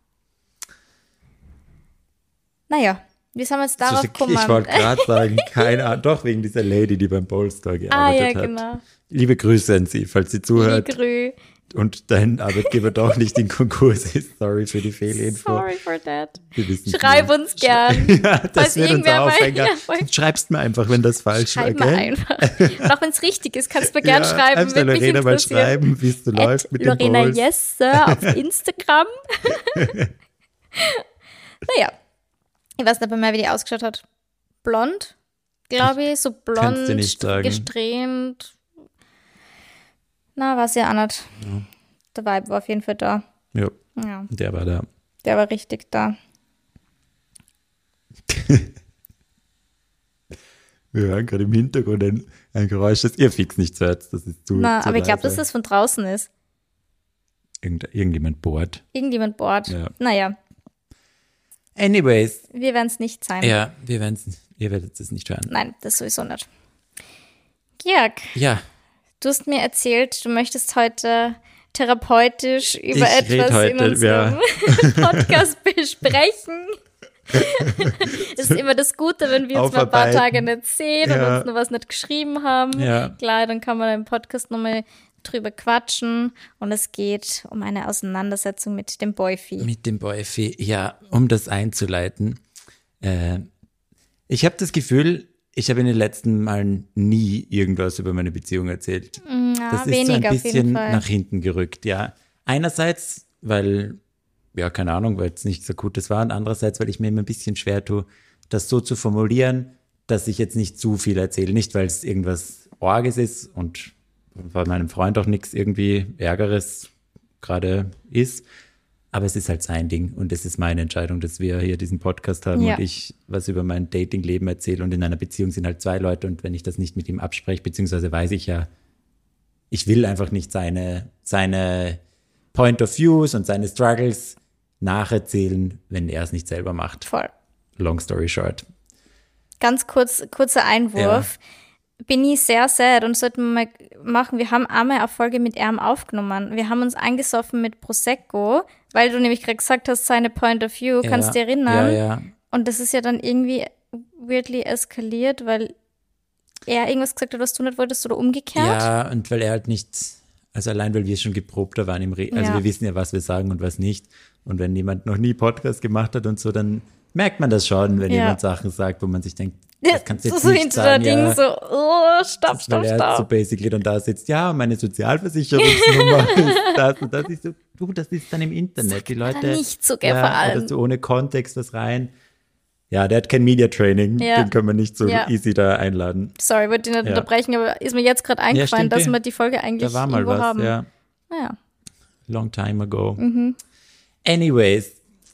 Speaker 1: Naja, wie sind wir jetzt darauf gekommen?
Speaker 2: Ich wollte gerade sagen, keine Ahnung, doch wegen dieser Lady, die beim Polestar gearbeitet hat.
Speaker 1: genau.
Speaker 2: Liebe Grüße an sie, falls sie zuhört
Speaker 1: Ligrü.
Speaker 2: und dein Arbeitgeber doch nicht in Konkurs ist. Sorry für die Fehlinfo.
Speaker 1: Sorry for that.
Speaker 2: Wir wissen
Speaker 1: Schreib
Speaker 2: nicht.
Speaker 1: uns gern.
Speaker 2: Ja, das
Speaker 1: Falls
Speaker 2: wird unser
Speaker 1: irgendwer mal-
Speaker 2: Aufhänger.
Speaker 1: ja, voll.
Speaker 2: Schreibst mir einfach, wenn das falsch war,
Speaker 1: Schreib mal
Speaker 2: gell?
Speaker 1: einfach. Und auch wenn es richtig ist, kannst du mir gern
Speaker 2: Ja,
Speaker 1: schreiben.
Speaker 2: einfach der
Speaker 1: Würde mich
Speaker 2: Lorena mal
Speaker 1: interessieren.
Speaker 2: schreiben, wie es so läuft mit den
Speaker 1: Lorena
Speaker 2: Bowls.
Speaker 1: Jesse auf Instagram. Naja, ich weiß nicht bei mir, wie die ausgeschaut hat. Blond, glaube ich, so
Speaker 2: kann's dir nicht
Speaker 1: blond,
Speaker 2: sagen.
Speaker 1: gesträhnt. Na, weiß ja auch nicht. Der Vibe war auf jeden Fall da.
Speaker 2: Ja,
Speaker 1: Ja,
Speaker 2: der war da.
Speaker 1: der war richtig da.
Speaker 2: Wir hören gerade im Hintergrund ein Geräusch, das ihr fix nicht hört. Das ist zu
Speaker 1: Na,
Speaker 2: zu
Speaker 1: aber ich glaube,
Speaker 2: leise.
Speaker 1: dass das von draußen ist.
Speaker 2: Irgendjemand bohrt.
Speaker 1: Irgendjemand bohrt.
Speaker 2: Ja.
Speaker 1: Naja,
Speaker 2: Anyways.
Speaker 1: wir werden es nicht sein.
Speaker 2: Ja, ihr werdet es nicht hören.
Speaker 1: Nein, das sowieso nicht. Georg,
Speaker 2: Ja,
Speaker 1: du hast mir erzählt, du möchtest heute therapeutisch über
Speaker 2: Ich red
Speaker 1: etwas in
Speaker 2: heute,
Speaker 1: unserem Podcast besprechen. Das ist immer das Gute, wenn wir uns mal ein paar
Speaker 2: Aufarbeiten.
Speaker 1: Tage nicht sehen und
Speaker 2: Ja.
Speaker 1: uns noch was nicht geschrieben haben.
Speaker 2: Ja.
Speaker 1: Klar, dann kann man im Podcast nochmal drüber quatschen. Und es geht um eine Auseinandersetzung mit dem Boyfie.
Speaker 2: mit dem Boyfie. Ja, um das einzuleiten. Ich habe das Gefühl, ich habe in den letzten Malen nie irgendwas über meine Beziehung erzählt.
Speaker 1: Ja,
Speaker 2: Das ist so
Speaker 1: weniger
Speaker 2: ein
Speaker 1: auf jeden
Speaker 2: bisschen
Speaker 1: Fall.
Speaker 2: nach hinten gerückt, ja. Einerseits, weil, ja, keine Ahnung, weil es nichts Akutes war und andererseits, weil ich mir immer ein bisschen schwer tue, das so zu formulieren, dass ich jetzt nicht zu viel erzähle. Nicht, weil es irgendwas Orges ist und bei meinem Freund auch nichts irgendwie Ärgeres gerade ist, aber es ist halt sein Ding und es ist meine Entscheidung, dass wir hier diesen Podcast haben
Speaker 1: Ja.
Speaker 2: und ich was über mein Datingleben erzähle und in einer Beziehung sind halt 2 Leute und wenn ich das nicht mit ihm abspreche, beziehungsweise weiß ich ja, ich will einfach nicht seine Point of Views und seine Struggles nacherzählen, wenn er es nicht selber macht.
Speaker 1: Voll.
Speaker 2: Long story short.
Speaker 1: Ganz kurzer Einwurf. Bin ich sehr sad und sollten wir mal machen. Wir haben einmal eine Folge mit ihm aufgenommen. Wir haben uns eingesoffen mit Prosecco, weil du nämlich gerade gesagt hast, seine Point of View. Kannst du dich erinnern?
Speaker 2: Ja.
Speaker 1: Und das ist ja dann irgendwie weirdly eskaliert, weil er irgendwas gesagt hat, was du nicht wolltest oder umgekehrt.
Speaker 2: Ja, und weil er halt nicht, also allein weil wir schon geprobter waren also
Speaker 1: Ja.
Speaker 2: wir wissen ja, was wir sagen und was nicht. Und wenn jemand noch nie Podcast gemacht hat und so, dann merkt man das schon, wenn
Speaker 1: Ja.
Speaker 2: jemand Sachen sagt, wo man sich denkt, das kannst du jetzt
Speaker 1: so
Speaker 2: nicht
Speaker 1: hinter
Speaker 2: sagen.
Speaker 1: der Ding
Speaker 2: Ja,
Speaker 1: so, oh, stopp.
Speaker 2: weil er so basically dann da sitzt, ja, meine Sozialversicherungsnummer ist das und das. Ich so, du, das ist dann im Internet. Die Leute,
Speaker 1: da nicht so gern vor allem.
Speaker 2: oder so ohne Kontext was rein. Ja, der hat kein Media Training,
Speaker 1: Ja.
Speaker 2: den können wir nicht so
Speaker 1: Ja.
Speaker 2: easy da einladen.
Speaker 1: Sorry, wollte dich nicht
Speaker 2: Ja.
Speaker 1: unterbrechen, aber ist mir jetzt gerade eingefallen,
Speaker 2: stimmt,
Speaker 1: dass
Speaker 2: ja.
Speaker 1: wir die Folge eigentlich
Speaker 2: Da war mal
Speaker 1: irgendwo
Speaker 2: was,
Speaker 1: haben.
Speaker 2: ja.
Speaker 1: Naja.
Speaker 2: Long time ago. Anyways,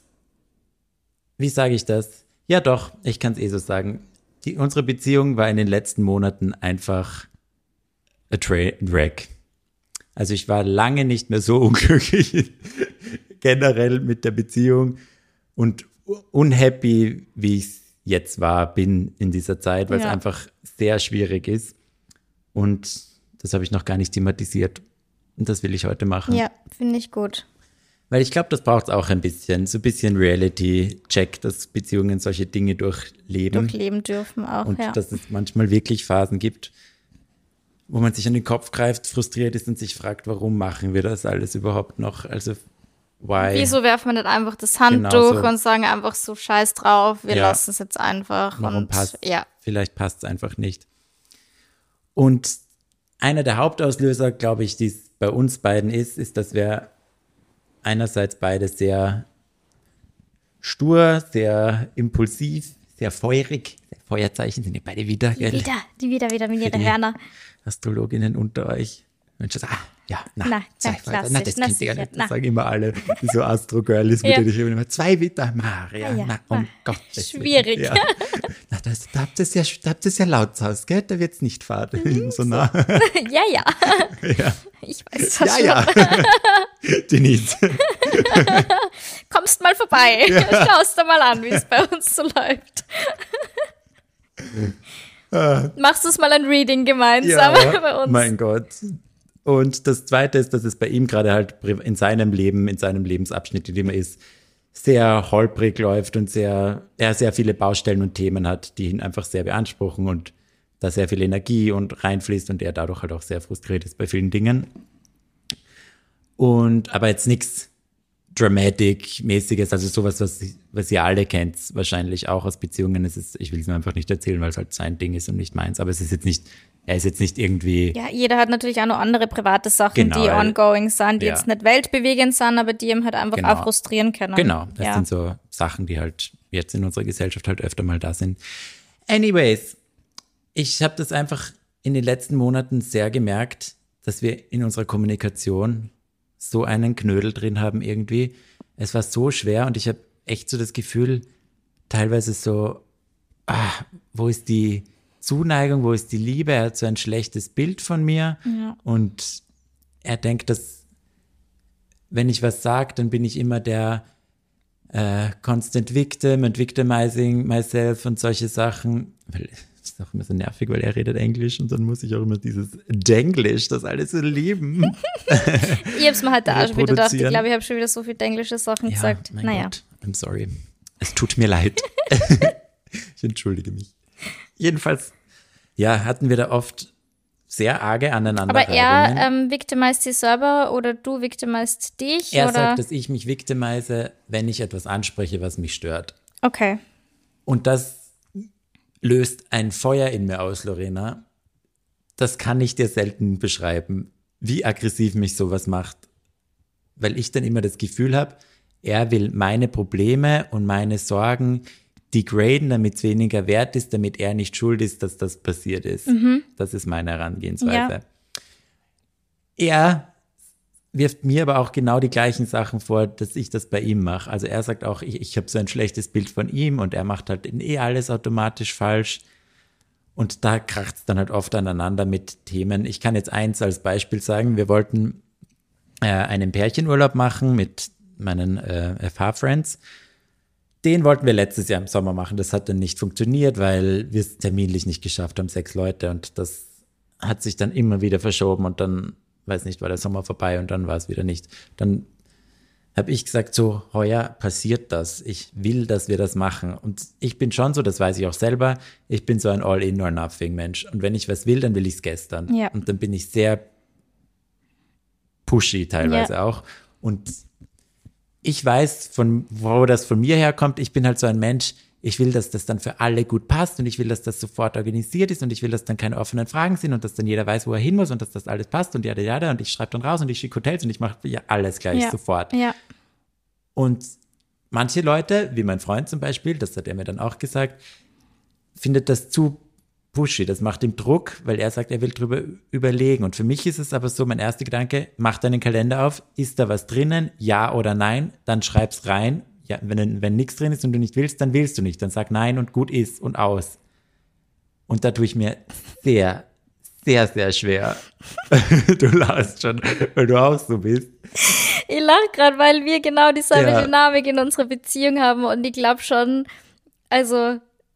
Speaker 2: wie sage ich das? Ja doch, ich kann es so sagen. Unsere Beziehung war in den letzten Monaten einfach a wreck. Also ich war lange nicht mehr so unglücklich generell mit der Beziehung und unhappy, wie ich jetzt bin in dieser Zeit, weil es
Speaker 1: Ja.
Speaker 2: einfach sehr schwierig ist. Und das habe ich noch gar nicht thematisiert. Und das will ich heute machen.
Speaker 1: Ja, finde ich gut.
Speaker 2: Weil ich glaube, das braucht es auch ein bisschen. So ein bisschen Reality-Check, dass Beziehungen solche Dinge durchleben.
Speaker 1: Durchleben dürfen auch,
Speaker 2: Und
Speaker 1: ja.
Speaker 2: dass es manchmal wirklich Phasen gibt, wo man sich an den Kopf greift, frustriert ist und sich fragt, warum machen wir das alles überhaupt noch? Also, why?
Speaker 1: Wieso werfen wir nicht einfach das Handtuch
Speaker 2: Genau so.
Speaker 1: und sagen einfach so scheiß drauf, wir
Speaker 2: Ja.
Speaker 1: lassen es jetzt einfach.
Speaker 2: Warum
Speaker 1: und
Speaker 2: passt
Speaker 1: ja,
Speaker 2: Vielleicht passt es einfach nicht. Und einer der Hauptauslöser, glaube ich, die es bei uns beiden ist, dass wir einerseits beide sehr stur, sehr impulsiv, sehr feurig, Feuerzeichen sind ja beide wieder, gell?
Speaker 1: die wieder mit
Speaker 2: Für
Speaker 1: ihren
Speaker 2: die
Speaker 1: Hörner.
Speaker 2: Astrologinnen unter euch. Mensch,
Speaker 1: Na,
Speaker 2: zwei
Speaker 1: klassisch.
Speaker 2: Widder. Das
Speaker 1: Na,
Speaker 2: kennt ihr ja
Speaker 1: sicher.
Speaker 2: nicht.
Speaker 1: Na.
Speaker 2: Das sagen immer alle, die so Astro-Girlies, mit
Speaker 1: Ja.
Speaker 2: denen ich immer 2 Widder, Maria,
Speaker 1: Ja.
Speaker 2: um Gottes Willen.
Speaker 1: Schwierig.
Speaker 2: Ja. Na, da habt ihr ja laut zu Hause, gell? Da wird's nicht fad. So nah.
Speaker 1: Ja, ja.
Speaker 2: Ja,
Speaker 1: Ich weiß das
Speaker 2: ja.
Speaker 1: schon.
Speaker 2: Ja. Denise.
Speaker 1: Kommst mal vorbei. Schaust dir mal an, wie es bei uns so läuft. Machst du es mal ein Reading gemeinsam bei uns?
Speaker 2: Mein Gott. Und das Zweite ist, dass es bei ihm gerade halt in seinem Leben, in seinem Lebensabschnitt, in dem er ist, sehr holprig läuft und er sehr viele Baustellen und Themen hat, die ihn einfach sehr beanspruchen und da sehr viel Energie und reinfließt und er dadurch halt auch sehr frustriert ist bei vielen Dingen. Aber jetzt nichts Dramatic-mäßiges, also sowas, was ihr alle kennt, wahrscheinlich auch aus Beziehungen. Ich will es mir einfach nicht erzählen, weil es halt sein Ding ist und nicht meins, aber er ist jetzt nicht irgendwie.
Speaker 1: Ja, jeder hat natürlich auch noch andere private Sachen,
Speaker 2: Genau,
Speaker 1: die ongoing sind, die
Speaker 2: ja.
Speaker 1: jetzt nicht weltbewegend sind, aber die ihm halt einfach
Speaker 2: Genau.
Speaker 1: auch frustrieren können.
Speaker 2: Genau, das
Speaker 1: ja.
Speaker 2: sind so Sachen, die halt jetzt in unserer Gesellschaft halt öfter mal da sind. Anyways, ich habe das einfach in den letzten Monaten sehr gemerkt, dass wir in unserer Kommunikation so einen Knödel drin haben irgendwie. Es war so schwer und ich habe echt so das Gefühl, teilweise so, wo ist die Zuneigung, wo ist die Liebe? Er hat so ein schlechtes Bild von mir
Speaker 1: Ja.
Speaker 2: und er denkt, dass wenn ich was sage, dann bin ich immer der constant victim and victimizing myself und solche Sachen. Weil das ist auch immer so nervig, weil er redet Englisch und dann muss ich auch immer dieses Denglisch, das alle so lieben.
Speaker 1: Ich hab's mir heute auch schon wieder gedacht. Ich glaube, ich habe schon wieder so viele englische Sachen gesagt.
Speaker 2: Mein Gott, I'm sorry. Es tut mir leid. Ich entschuldige mich. Jedenfalls, ja, hatten wir da oft sehr arge Aneinanderreibungen.
Speaker 1: Aber er victimized sich selber oder du victimized dich?
Speaker 2: Er
Speaker 1: oder?
Speaker 2: sagt, dass ich mich victimize, wenn ich etwas anspreche, was mich stört.
Speaker 1: Okay.
Speaker 2: Und das löst ein Feuer in mir aus, Lorena. Das kann ich dir selten beschreiben, wie aggressiv mich sowas macht. Weil ich dann immer das Gefühl habe, er will meine Probleme und meine Sorgen degraden, damit es weniger wert ist, damit er nicht schuld ist, dass das passiert ist. Das ist meine Herangehensweise. Er wirft mir aber auch genau die gleichen Sachen vor, dass ich das bei ihm mache. Also er sagt auch, ich habe so ein schlechtes Bild von ihm und er macht halt alles automatisch falsch. Und da kracht es dann halt oft aneinander mit Themen. Ich kann jetzt eins als Beispiel sagen. Wir wollten einen Pärchenurlaub machen mit meinen FH-Friends. Den wollten wir letztes Jahr im Sommer machen. Das hat dann nicht funktioniert, weil wir es terminlich nicht geschafft haben, 6 Leute. Und das hat sich dann immer wieder verschoben und dann, weiß nicht, war der Sommer vorbei und dann war es wieder nicht. Dann habe ich gesagt, so, heuer passiert das. Ich will, dass wir das machen. Und ich bin schon so, das weiß ich auch selber, ich bin so ein All-in-or-nothing-Mensch. Und wenn ich was will, dann will ich es gestern.
Speaker 1: Ja.
Speaker 2: Und dann bin ich sehr pushy teilweise auch. Und ich weiß, wo das von mir herkommt. Ich bin halt so ein Mensch, ich will, dass das dann für alle gut passt und ich will, dass das sofort organisiert ist und ich will, dass dann keine offenen Fragen sind und dass dann jeder weiß, wo er hin muss und dass das alles passt und jada und ich schreibe dann raus und ich schicke Hotels und ich mache ja alles gleich sofort.
Speaker 1: Ja.
Speaker 2: Und manche Leute, wie mein Freund zum Beispiel, das hat er mir dann auch gesagt, findet das zu pushy, das macht ihm Druck, weil er sagt, er will drüber überlegen. Und für mich ist es aber so, mein erster Gedanke, mach deinen Kalender auf, ist da was drinnen, ja oder nein, dann schreib's rein. Ja, wenn nichts drin ist und du nicht willst, dann willst du nicht. Dann sag nein und gut ist und aus. Und da tue ich mir sehr, sehr, sehr schwer. Du lachst schon, weil du auch so bist.
Speaker 1: Ich lache gerade, weil wir genau dieselbe Dynamik in unserer Beziehung haben und ich glaube schon, also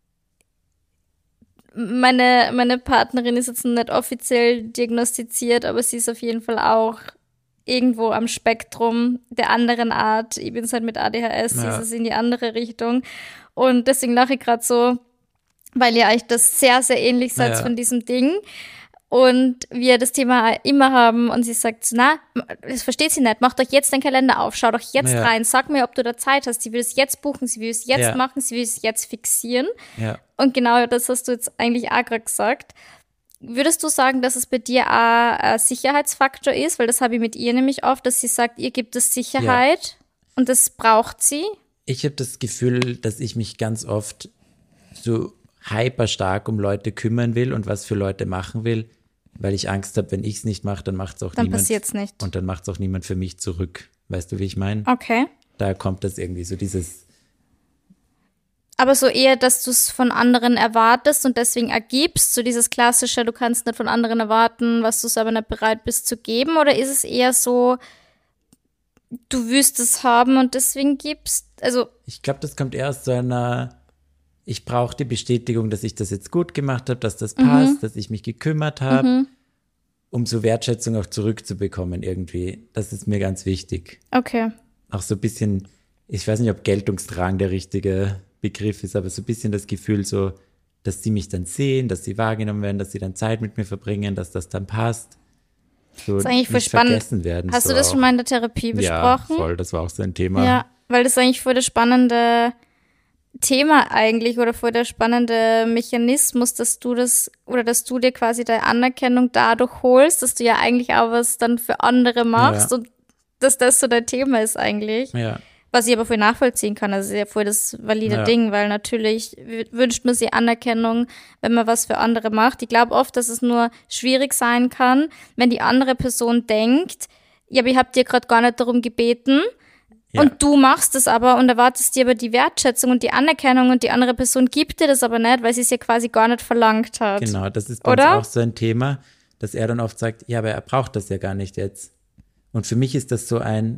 Speaker 1: meine Partnerin ist jetzt nicht offiziell diagnostiziert, aber sie ist auf jeden Fall auch irgendwo am Spektrum der anderen Art. Ich bin es halt mit ADHS, sie ist es in die andere Richtung. Und deswegen lache ich gerade so, weil ihr euch das sehr, sehr ähnlich seid von diesem Ding. Und wir das Thema immer haben und sie sagt, na, das versteht sie nicht, mach doch jetzt deinen Kalender auf, schau doch jetzt rein, sag mir, ob du da Zeit hast. Sie will es jetzt buchen, sie will es jetzt machen, sie will es jetzt fixieren. Ja. Und genau das hast du jetzt eigentlich auch gerade gesagt. Würdest du sagen, dass es bei dir auch ein Sicherheitsfaktor ist? Weil das habe ich mit ihr nämlich oft, dass sie sagt, ihr gibt es Sicherheit und das braucht sie.
Speaker 2: Ich habe das Gefühl, dass ich mich ganz oft so hyper stark um Leute kümmern will und was für Leute machen will, weil ich Angst habe, wenn ich es nicht mache, dann macht es auch niemand. Dann
Speaker 1: passiert es nicht.
Speaker 2: Und dann macht es auch niemand für mich zurück. Weißt du, wie ich meine?
Speaker 1: Okay.
Speaker 2: Da kommt das irgendwie so dieses.
Speaker 1: Aber so eher, dass du es von anderen erwartest und deswegen ergibst, so dieses klassische, du kannst nicht von anderen erwarten, was du aber nicht bereit bist zu geben, oder ist es eher so, du willst es haben und deswegen gibst? Also
Speaker 2: ich glaube, das kommt eher aus so einer, ich brauche die Bestätigung, dass ich das jetzt gut gemacht habe, dass das passt, dass ich mich gekümmert habe, um so Wertschätzung auch zurückzubekommen irgendwie. Das ist mir ganz wichtig.
Speaker 1: Okay.
Speaker 2: Auch so ein bisschen, ich weiß nicht, ob Geltungsdrang der richtige Begriff ist, aber so ein bisschen das Gefühl so, dass sie mich dann sehen, dass sie wahrgenommen werden, dass sie dann Zeit mit mir verbringen, dass das dann passt. So
Speaker 1: das ist eigentlich voll
Speaker 2: nicht
Speaker 1: spannend.
Speaker 2: Vergessen werden.
Speaker 1: Hast
Speaker 2: so
Speaker 1: du das
Speaker 2: auch.
Speaker 1: schon mal in der Therapie besprochen?
Speaker 2: Ja, voll, das war auch so ein Thema.
Speaker 1: Ja, weil das ist eigentlich voll das spannende Thema eigentlich oder voll der spannende Mechanismus, dass du das oder dass du dir quasi deine Anerkennung dadurch holst, dass du ja eigentlich auch was dann für andere machst und dass das so dein Thema ist eigentlich.
Speaker 2: Ja.
Speaker 1: Was ich aber voll nachvollziehen kann, also sehr voll das valide Ding, weil natürlich wünscht man sich Anerkennung, wenn man was für andere macht. Ich glaube oft, dass es nur schwierig sein kann, wenn die andere Person denkt, ja, aber ich habe dir gerade gar nicht darum gebeten und du machst es aber und erwartest dir aber die Wertschätzung und die Anerkennung und die andere Person gibt dir das aber nicht, weil sie es ja quasi gar nicht verlangt hat.
Speaker 2: Genau, das ist bei uns auch so ein Thema, dass er dann oft sagt, ja, aber er braucht das ja gar nicht jetzt. Und für mich ist das so ein,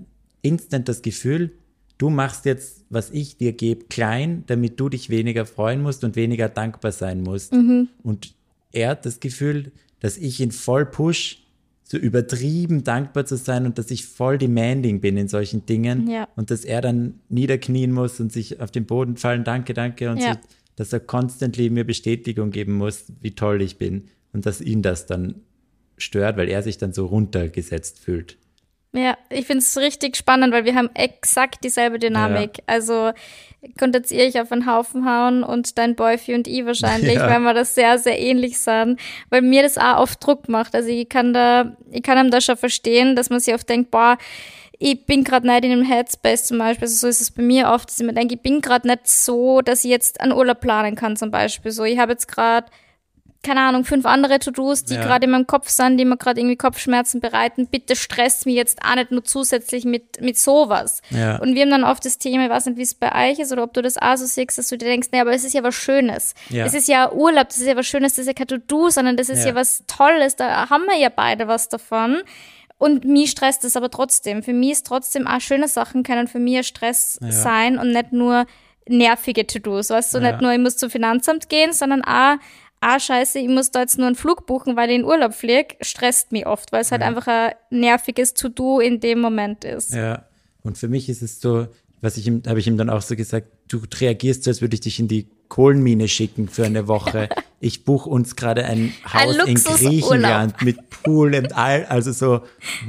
Speaker 2: instant das Gefühl, du machst jetzt, was ich dir gebe, klein, damit du dich weniger freuen musst und weniger dankbar sein musst. Und er hat das Gefühl, dass ich ihn voll push, so übertrieben dankbar zu sein und dass ich voll demanding bin in solchen Dingen.
Speaker 1: Ja.
Speaker 2: Und dass er dann niederknien muss und sich auf den Boden fallen, danke, danke. Und so, dass er constantly mir Bestätigung geben muss, wie toll ich bin. Und dass ihn das dann stört, weil er sich dann so runtergesetzt fühlt.
Speaker 1: Ja, ich finde es richtig spannend, weil wir haben exakt dieselbe Dynamik.
Speaker 2: Ja.
Speaker 1: Also könntet ihr euch auf einen Haufen hauen und dein Boyfie und ich wahrscheinlich, weil wir das sehr, sehr ähnlich sind. Weil mir das auch oft Druck macht. Also ich kann ihm da schon verstehen, dass man sich oft denkt, boah, ich bin gerade nicht in einem Headspace zum Beispiel, also so ist es bei mir oft, dass ich mir denke, ich bin gerade nicht so, dass ich jetzt einen Urlaub planen kann zum Beispiel. So, ich habe jetzt gerade keine Ahnung, 5 andere To-Dos, die gerade in meinem Kopf sind, die mir gerade irgendwie Kopfschmerzen bereiten. Bitte stresst mich jetzt auch nicht nur zusätzlich mit sowas.
Speaker 2: Ja.
Speaker 1: Und wir haben dann oft das Thema, ich weiß nicht, wie es bei euch ist oder ob du das auch so siehst, dass du dir denkst, nee, aber es ist ja was Schönes.
Speaker 2: Ja.
Speaker 1: Es ist ja Urlaub, das ist ja was Schönes, das ist ja kein To-Do, sondern das ist ja was Tolles, da haben wir ja beide was davon. Und mich stresst es aber trotzdem. Für mich ist trotzdem auch schöne Sachen können für mich Stress sein und nicht nur nervige To-Dos. Weißt du, nicht nur, ich muss zum Finanzamt gehen, sondern scheiße, ich muss da jetzt nur einen Flug buchen, weil ich in Urlaub fliege, stresst mich oft, weil es halt einfach ein nerviges To-Do in dem Moment ist.
Speaker 2: Ja, und für mich ist es so, habe ich ihm dann auch so gesagt, du reagierst so, als würde ich dich in die Kohlenmine schicken für eine Woche. Ich buche uns gerade ein Haus in Griechenland mit Pool und all, also so,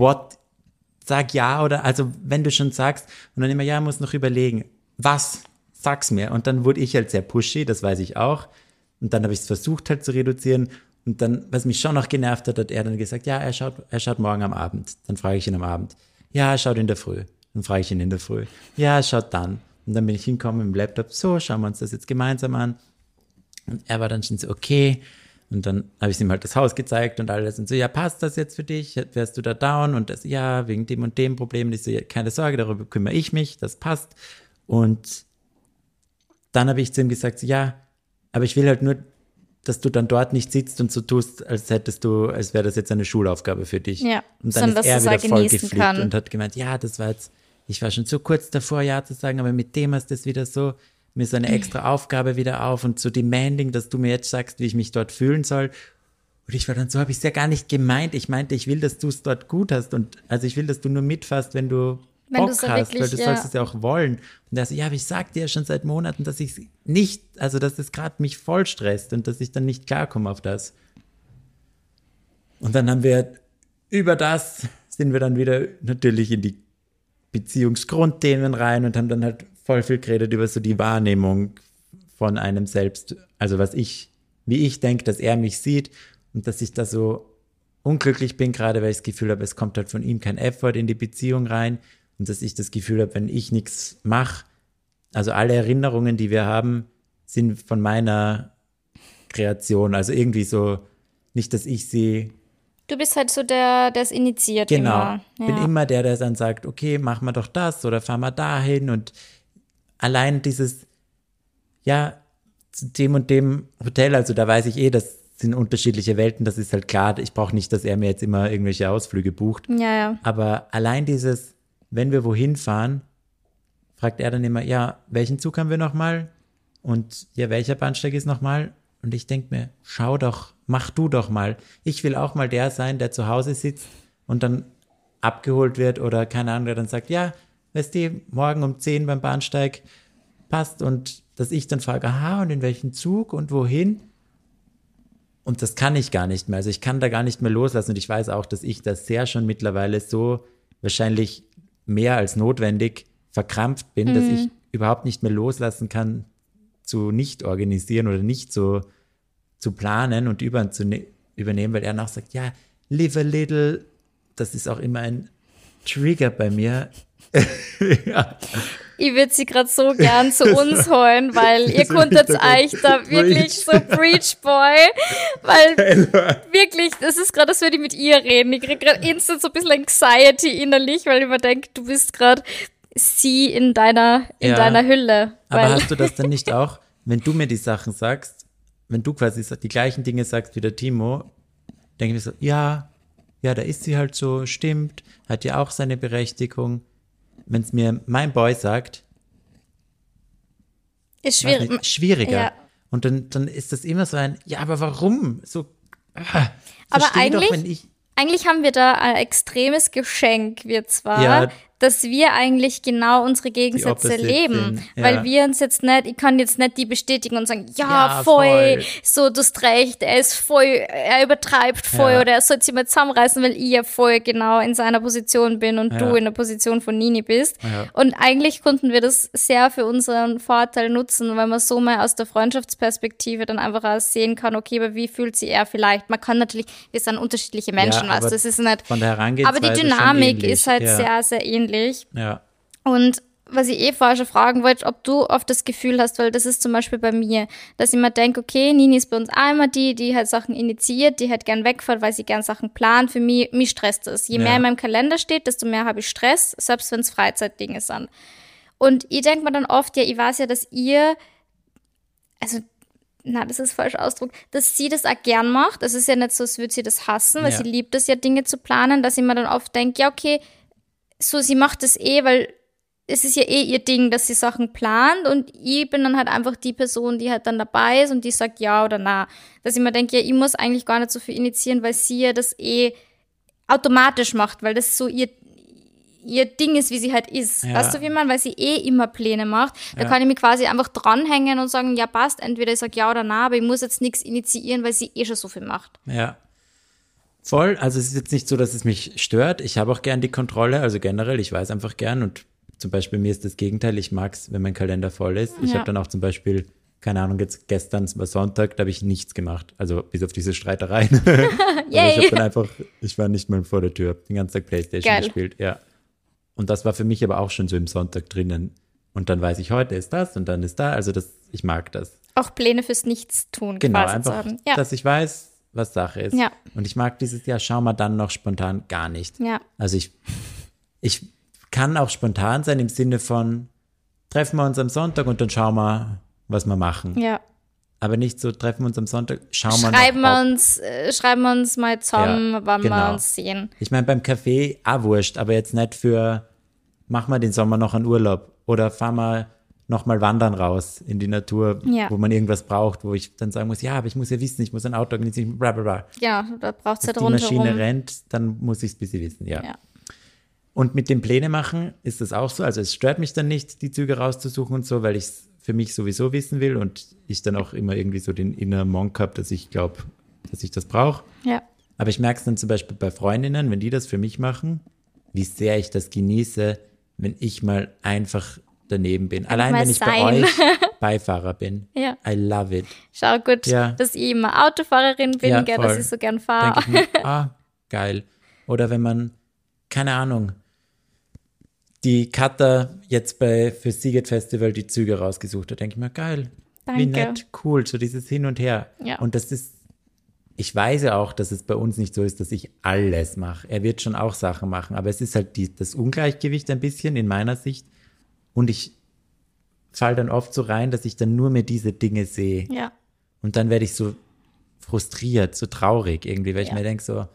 Speaker 2: sag ja oder, also wenn du schon sagst, und dann immer, ja, muss noch überlegen, was, sag's mir. Und dann wurde ich halt sehr pushy, das weiß ich auch. Und dann habe ich es versucht halt zu reduzieren. Und dann, was mich schon noch genervt hat, hat er dann gesagt, ja, er schaut morgen am Abend. Dann frage ich ihn am Abend. Ja, er schaut in der Früh. Dann frage ich ihn in der Früh. Ja, er schaut dann. Und dann bin ich hingekommen mit dem Laptop. So, schauen wir uns das jetzt gemeinsam an. Und er war dann schon so, okay. Und dann habe ich ihm halt das Haus gezeigt und alles. Und so, ja, passt das jetzt für dich? Wärst du da down? Und das, ja, wegen dem und dem Problem. Und ich so, ja, keine Sorge, darüber kümmere ich mich. Das passt. Und dann habe ich zu ihm gesagt, so, ja, aber ich will halt nur, dass du dann dort nicht sitzt und so tust, als wäre das jetzt eine Schulaufgabe für dich.
Speaker 1: Ja,
Speaker 2: und dann ist er wieder voll geflickt
Speaker 1: kann.
Speaker 2: Und hat gemeint, ja, ich war schon so kurz davor, ja zu sagen, aber mit dem hast du es wieder so, mir so eine extra Aufgabe wieder auf und so demanding, dass du mir jetzt sagst, wie ich mich dort fühlen soll. Und ich war dann so, habe ich es ja gar nicht gemeint. Ich meinte, ich will, dass du es dort gut hast und also ich will, dass du nur mitfährst, wenn du Bock hast, wirklich, weil du sollst es ja auch wollen. Und er so, ja, aber ich sag dir ja schon seit Monaten, dass ich nicht, also dass es gerade mich voll stresst und dass ich dann nicht klarkomme auf das. Und dann sind wir dann wieder natürlich in die Beziehungsgrundthemen rein und haben dann halt voll viel geredet über so die Wahrnehmung von einem selbst, also wie ich denke, dass er mich sieht und dass ich da so unglücklich bin, gerade weil ich das Gefühl habe, es kommt halt von ihm kein Effort in die Beziehung rein. Und dass ich das Gefühl habe, wenn ich nichts mache, also alle Erinnerungen, die wir haben, sind von meiner Kreation. Also irgendwie so, nicht, dass ich sie.
Speaker 1: Du bist halt so der es initiiert.
Speaker 2: Genau.
Speaker 1: Immer. Ja.
Speaker 2: Bin immer der dann sagt, okay, mach mal doch das oder fahr mal dahin. Und allein dieses, ja, zu dem und dem Hotel, also da weiß ich das sind unterschiedliche Welten, das ist halt klar. Ich brauche nicht, dass er mir jetzt immer irgendwelche Ausflüge bucht.
Speaker 1: Ja.
Speaker 2: Aber allein dieses, wenn wir wohin fahren, fragt er dann immer, ja, welchen Zug haben wir nochmal? Und ja, welcher Bahnsteig ist nochmal? Und ich denke mir, mach du doch mal. Ich will auch mal der sein, der zu Hause sitzt und dann abgeholt wird oder keine Ahnung, der dann sagt, ja, weißt du, morgen um 10 beim Bahnsteig passt und dass ich dann frage, aha, und in welchen Zug und wohin? Und das kann ich gar nicht mehr. Also ich kann da gar nicht mehr loslassen und ich weiß auch, dass ich das sehr schon mittlerweile so wahrscheinlich mehr als notwendig verkrampft bin, dass ich überhaupt nicht mehr loslassen kann, zu nicht organisieren oder nicht so zu planen und übernehmen, weil er noch sagt, ja, live a little, das ist auch immer ein Trigger bei mir. Ja.
Speaker 1: Ich würde sie gerade so gern zu uns holen, weil ihr konntet euch da wirklich so Preach Boy, weil wirklich, das ist gerade, als würde ich mit ihr reden. Ich kriege gerade instant so ein bisschen Anxiety innerlich, weil ich mir denke, du bist gerade sie in deiner Hülle.
Speaker 2: Aber hast du das dann nicht auch, wenn du mir die Sachen sagst, wenn du quasi die gleichen Dinge sagst wie der Timo, denke ich mir so, ja, da ist sie halt so, stimmt, hat ja auch seine Berechtigung. wenn es mir mein Boy sagt,
Speaker 1: Ist
Speaker 2: weiß
Speaker 1: schwierig.
Speaker 2: nicht, schwieriger.
Speaker 1: Ja.
Speaker 2: Und dann ist das immer so ein, ja, aber warum? So,
Speaker 1: Aber
Speaker 2: versteh doch, wenn
Speaker 1: eigentlich haben wir da ein extremes Geschenk, wir zwar,
Speaker 2: Ja.
Speaker 1: dass wir eigentlich genau unsere Gegensätze
Speaker 2: Opposites
Speaker 1: leben.
Speaker 2: sind, ja.
Speaker 1: Weil wir uns jetzt nicht, ich kann jetzt nicht die bestätigen und sagen, ja,
Speaker 2: Ja,
Speaker 1: voll,
Speaker 2: voll.
Speaker 1: so, du hast recht, er übertreibt voll
Speaker 2: Ja.
Speaker 1: oder er soll sich mal zusammenreißen, weil ich ja voll genau in seiner Position bin und du in der Position von Nini bist.
Speaker 2: Ja.
Speaker 1: Und eigentlich konnten wir das sehr für unseren Vorteil nutzen, weil man so mal aus der Freundschaftsperspektive dann einfach auch sehen kann, okay, aber wie fühlt sich er vielleicht? Man kann natürlich, wir sind unterschiedliche Menschen,
Speaker 2: Ja,
Speaker 1: weißt du,
Speaker 2: aber
Speaker 1: das ist nicht,
Speaker 2: von der Herangehensweise
Speaker 1: aber die
Speaker 2: schon
Speaker 1: Dynamik
Speaker 2: ähnlich.
Speaker 1: ist halt
Speaker 2: Ja.
Speaker 1: sehr, sehr ähnlich.
Speaker 2: Ja.
Speaker 1: Und was ich vorher schon fragen wollte, ob du oft das Gefühl hast, weil das ist zum Beispiel bei mir, dass ich mir denke, okay, Nini ist bei uns auch immer die halt Sachen initiiert, die halt gern wegfährt, weil sie gern Sachen plant. Für mich stresst es. Je mehr in meinem Kalender steht, desto mehr habe ich Stress, selbst wenn es Freizeitdinge sind. Und ich denke mir dann oft, ja, ich weiß ja, dass das ist falsch Ausdruck, dass sie das auch gern macht. Es ist ja nicht so, als würde sie das hassen, weil
Speaker 2: Ja.
Speaker 1: sie liebt es ja, Dinge zu planen, dass ich mir dann oft denke, ja, okay, so, sie macht es weil es ist ja ihr Ding, dass sie Sachen plant und ich bin dann halt einfach die Person, die halt dann dabei ist und die sagt ja oder na. Dass ich mir denke, ja, ich muss eigentlich gar nicht so viel initiieren, weil sie ja das automatisch macht, weil das so ihr Ding ist, wie sie halt ist.
Speaker 2: Ja.
Speaker 1: Weißt du, wie man, weil sie immer Pläne macht. Da kann ich mich quasi einfach dranhängen und sagen, ja, passt, entweder ich sage ja oder na, aber ich muss jetzt nichts initiieren, weil sie schon so viel macht.
Speaker 2: Ja. Voll, also es ist jetzt nicht so, dass es mich stört. Ich habe auch gern die Kontrolle, also generell, ich weiß einfach gern und zum Beispiel mir ist das Gegenteil, ich mag es, wenn mein Kalender voll ist. Ich
Speaker 1: Ja.
Speaker 2: habe dann auch zum Beispiel, keine Ahnung, jetzt gestern, es war Sonntag, da habe ich nichts gemacht, also bis auf diese Streitereien. Aber ich habe dann einfach, ich war nicht mal vor der Tür, habe den ganzen Tag Playstation
Speaker 1: Geil.
Speaker 2: gespielt, ja. Und das war für mich aber auch schon so im Sonntag drinnen. Und dann weiß ich, heute ist das und dann ist da, also ich mag das.
Speaker 1: Auch Pläne fürs Nichtstun
Speaker 2: Genau,
Speaker 1: quasi zu
Speaker 2: einfach,
Speaker 1: haben. Ja.
Speaker 2: dass ich weiß, was Sache ist.
Speaker 1: Ja.
Speaker 2: Und ich mag dieses Jahr, schau mal dann noch spontan gar nicht.
Speaker 1: Ja.
Speaker 2: Also ich kann auch spontan sein im Sinne von, treffen wir uns am Sonntag und dann schauen wir, was wir machen.
Speaker 1: Ja.
Speaker 2: Aber nicht so, treffen wir uns am Sonntag, schauen wir
Speaker 1: Schreiben
Speaker 2: noch,
Speaker 1: wir uns mal zusammen,
Speaker 2: Ja,
Speaker 1: wann wir
Speaker 2: genau.
Speaker 1: uns sehen.
Speaker 2: Ich meine, beim Café auch wurscht, aber jetzt nicht für, machen wir den Sommer noch einen Urlaub oder fahren wir noch mal wandern raus in die Natur,
Speaker 1: Ja.
Speaker 2: wo man irgendwas braucht, wo ich dann sagen muss, ja, aber ich muss ja wissen, ich muss ein Auto organisieren, bla bla bla.
Speaker 1: Ja, da braucht es
Speaker 2: Wenn
Speaker 1: halt
Speaker 2: die Maschine
Speaker 1: rundherum.
Speaker 2: rennt, dann muss ich es ein bisschen wissen, ja.
Speaker 1: Ja.
Speaker 2: Und mit dem Pläne machen ist das auch so. Also es stört mich dann nicht, die Züge rauszusuchen und so, weil ich es für mich sowieso wissen will und ich dann auch immer irgendwie so den Inner Monk habe, dass ich glaube, dass ich das brauche.
Speaker 1: Ja.
Speaker 2: Aber ich merke es dann zum Beispiel bei Freundinnen, wenn die das für mich machen, wie sehr ich das genieße, wenn ich mal einfach daneben bin. Allein
Speaker 1: mal
Speaker 2: wenn ich bei
Speaker 1: sein.
Speaker 2: euch Beifahrer bin.
Speaker 1: Ja.
Speaker 2: I love it.
Speaker 1: Schau gut,
Speaker 2: Ja.
Speaker 1: dass ich immer Autofahrerin bin,
Speaker 2: Ja,
Speaker 1: gell,
Speaker 2: voll.
Speaker 1: dass ich so gern fahre.
Speaker 2: Denke ich mir, geil. Oder wenn man, keine Ahnung, die Cutter jetzt für Siget Festival die Züge rausgesucht hat, denke ich mir, geil. Wie
Speaker 1: Danke.
Speaker 2: nett, cool, so dieses Hin und Her.
Speaker 1: Ja.
Speaker 2: Und das ist, ich weiß ja auch, dass es bei uns nicht so ist, dass ich alles mache. Er wird schon auch Sachen machen, aber es ist halt das Ungleichgewicht ein bisschen in meiner Sicht. Und ich falle dann oft so rein, dass ich dann nur mehr diese Dinge sehe.
Speaker 1: Ja.
Speaker 2: Und dann werde ich so frustriert, so traurig irgendwie, weil ich
Speaker 1: Ja.
Speaker 2: mir denke so,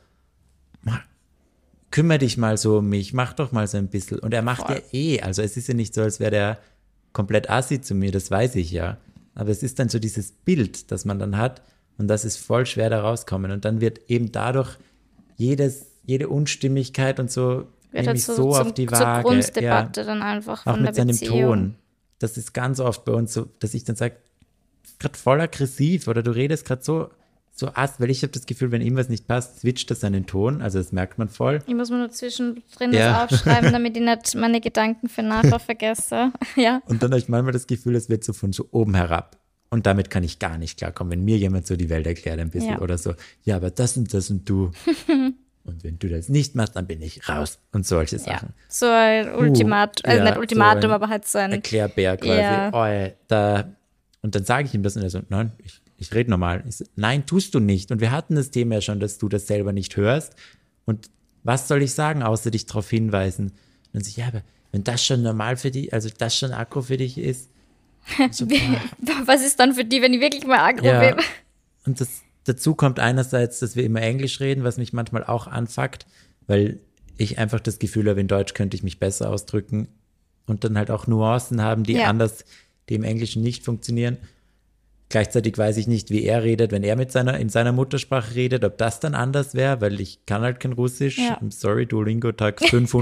Speaker 2: kümmere dich mal so um mich, mach doch mal so ein bisschen. Und er macht
Speaker 1: Voll.
Speaker 2: ja also es ist ja nicht so, als wäre der komplett assi zu mir, das weiß ich ja. Aber es ist dann so dieses Bild, das man dann hat und das ist voll schwer da rauskommen. Und dann wird eben dadurch jede Unstimmigkeit und so,
Speaker 1: Wird
Speaker 2: nehme
Speaker 1: halt
Speaker 2: ich so auf die
Speaker 1: zur
Speaker 2: Waage.
Speaker 1: Grunddebatte dann einfach
Speaker 2: Auch
Speaker 1: von
Speaker 2: mit
Speaker 1: der
Speaker 2: seinem
Speaker 1: Beziehung.
Speaker 2: Ton. Das ist ganz oft bei uns so, dass ich dann sage, gerade voll aggressiv oder du redest gerade so ass, weil ich habe das Gefühl, wenn ihm was nicht passt, switcht das seinen Ton, also das merkt man voll.
Speaker 1: Ich muss mir nur zwischendrin
Speaker 2: Ja.
Speaker 1: das aufschreiben, damit ich nicht meine Gedanken für nachher vergesse. Ja.
Speaker 2: Und dann habe ich manchmal das Gefühl, es wird so von so oben herab. Und damit kann ich gar nicht klarkommen, wenn mir jemand so die Welt erklärt ein bisschen
Speaker 1: Ja.
Speaker 2: oder so, ja, aber das und du. Und wenn du das nicht machst, dann bin ich raus und solche
Speaker 1: Ja.
Speaker 2: Sachen.
Speaker 1: So ein Ultimatum, also
Speaker 2: ja,
Speaker 1: nicht Ultimatum,
Speaker 2: so ein
Speaker 1: aber halt so ein.
Speaker 2: Erklärbär quasi.
Speaker 1: Ja.
Speaker 2: Und dann sage ich ihm das und er so, nein, ich rede normal. Ich so, nein, tust du nicht. Und wir hatten das Thema ja schon, dass du das selber nicht hörst. Und was soll ich sagen, außer dich darauf hinweisen? Und dann so, ja, aber wenn das schon normal für dich, also das schon Akku für dich ist. So,
Speaker 1: Was ist dann für die, wenn ich wirklich mal aggro
Speaker 2: ja.
Speaker 1: bin?
Speaker 2: Und dazu kommt einerseits, dass wir immer Englisch reden, was mich manchmal auch anfuckt, weil ich einfach das Gefühl habe, in Deutsch könnte ich mich besser ausdrücken. und dann halt auch Nuancen haben, die die im Englischen nicht funktionieren. Gleichzeitig weiß ich nicht, wie er redet, wenn er in seiner Muttersprache redet, ob das dann anders wäre, weil ich kann halt kein Russisch.
Speaker 1: Ja.
Speaker 2: I'm sorry, Duolingo-Tag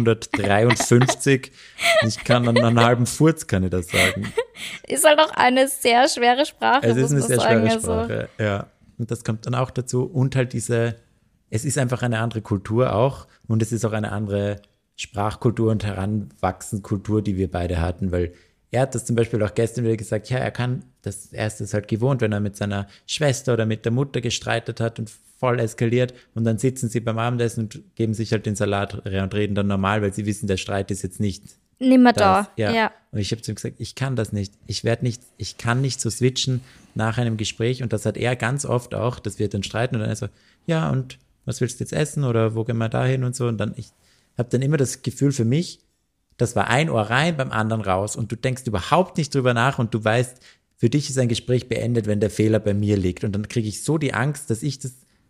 Speaker 2: 553. Ich kann einen halben Furz, kann ich das sagen.
Speaker 1: Ist halt auch eine sehr schwere Sprache,
Speaker 2: Es ist eine
Speaker 1: muss
Speaker 2: sehr
Speaker 1: man
Speaker 2: schwere
Speaker 1: sagen.
Speaker 2: Sprache, ja. Und das kommt dann auch dazu. Und halt es ist einfach eine andere Kultur auch. Und es ist auch eine andere Sprachkultur und Heranwachsenkultur, die wir beide hatten, weil er hat das zum Beispiel auch gestern wieder gesagt, ja, er ist es halt gewohnt, wenn er mit seiner Schwester oder mit der Mutter gestreitet hat und voll eskaliert und dann sitzen sie beim Abendessen und geben sich halt den Salat und reden dann normal, weil sie wissen, der Streit ist jetzt nicht
Speaker 1: nimmer da. Ja.
Speaker 2: Und ich habe zu ihm gesagt, ich kann das nicht. Ich kann nicht so switchen nach einem Gespräch und das hat er ganz oft auch, dass wir dann streiten und dann so, ja, und was willst du jetzt essen oder wo gehen wir da hin und so und dann, ich habe dann immer das Gefühl für mich, das war ein Ohr rein, beim anderen raus und du denkst überhaupt nicht drüber nach und du weißt, für dich ist ein Gespräch beendet, wenn der Fehler bei mir liegt und dann kriege ich so die Angst, dass ich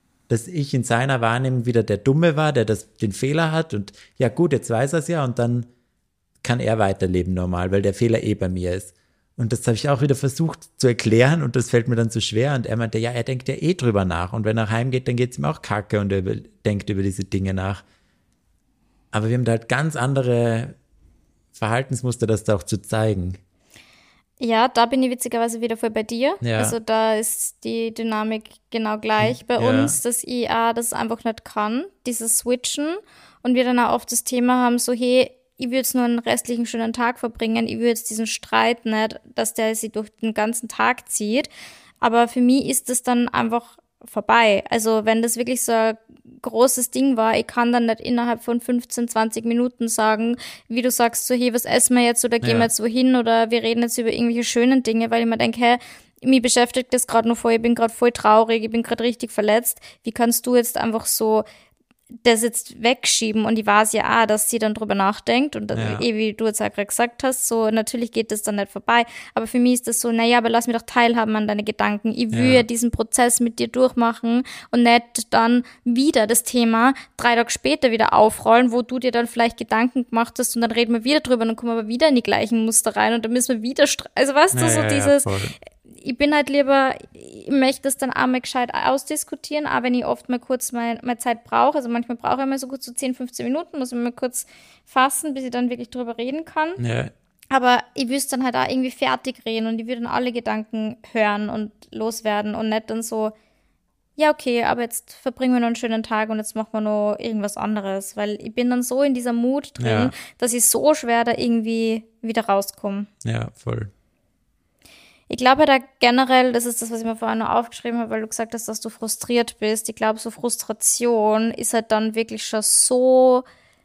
Speaker 2: in seiner Wahrnehmung wieder der Dumme war, der den Fehler hat und ja gut, jetzt weiß er es ja und dann kann er weiterleben normal, weil der Fehler bei mir ist. Und das habe ich auch wieder versucht zu erklären und das fällt mir dann so schwer und er meinte, ja, er denkt ja drüber nach und wenn er heimgeht, dann geht es ihm auch kacke und er denkt über diese Dinge nach. Aber wir haben da halt ganz andere Verhaltensmuster, das da auch zu zeigen.
Speaker 1: Ja, da bin ich witzigerweise wieder voll bei dir.
Speaker 2: Ja.
Speaker 1: Also da ist die Dynamik genau gleich bei uns, dass ich das einfach nicht kann, dieses Switchen. Und wir dann auch oft das Thema haben, so hey, ich würde jetzt nur einen restlichen schönen Tag verbringen, ich würde jetzt diesen Streit nicht, dass der sich durch den ganzen Tag zieht. Aber für mich ist das dann einfach vorbei. Also wenn das wirklich so ein großes Ding war, ich kann dann nicht innerhalb von 15, 20 Minuten sagen, wie du sagst, so hey, was essen wir jetzt oder gehen wir jetzt wohin oder wir reden jetzt über irgendwelche schönen Dinge, weil ich mir denke, hey, mich beschäftigt das gerade noch voll, ich bin gerade voll traurig, ich bin gerade richtig verletzt. Wie kannst du jetzt einfach so das jetzt wegschieben und ich weiß ja auch, dass sie dann drüber nachdenkt und wie du jetzt auch gerade gesagt hast, so natürlich geht das dann nicht vorbei, aber für mich ist das so, naja, aber lass mich doch teilhaben an deine Gedanken, ich will ja diesen Prozess mit dir durchmachen und nicht dann wieder das Thema 3 Tage später wieder aufrollen, wo du dir dann vielleicht Gedanken gemacht hast und dann reden wir wieder drüber und dann kommen wir aber wieder in die gleichen Muster rein und dann müssen wir wieder, also weißt du, so dieses, ich bin halt lieber, ich möchte das dann auch mal gescheit ausdiskutieren, auch wenn ich oft mal kurz meine Zeit brauche. Also manchmal brauche ich mal so gut so 10, 15 Minuten, muss ich mal kurz fassen, bis ich dann wirklich drüber reden kann.
Speaker 2: Ja.
Speaker 1: Aber ich wüsste dann halt auch irgendwie fertig reden und ich würde dann alle Gedanken hören und loswerden und nicht dann so, ja okay, aber jetzt verbringen wir noch einen schönen Tag und jetzt machen wir noch irgendwas anderes. Weil ich bin dann so in dieser Mut drin, dass ich so schwer da irgendwie wieder rauskomme.
Speaker 2: Ja, voll.
Speaker 1: Ich glaube da generell, das ist das, was ich mir vorhin noch aufgeschrieben habe, weil du gesagt hast, dass du frustriert bist. Ich glaube, so Frustration ist halt dann wirklich schon so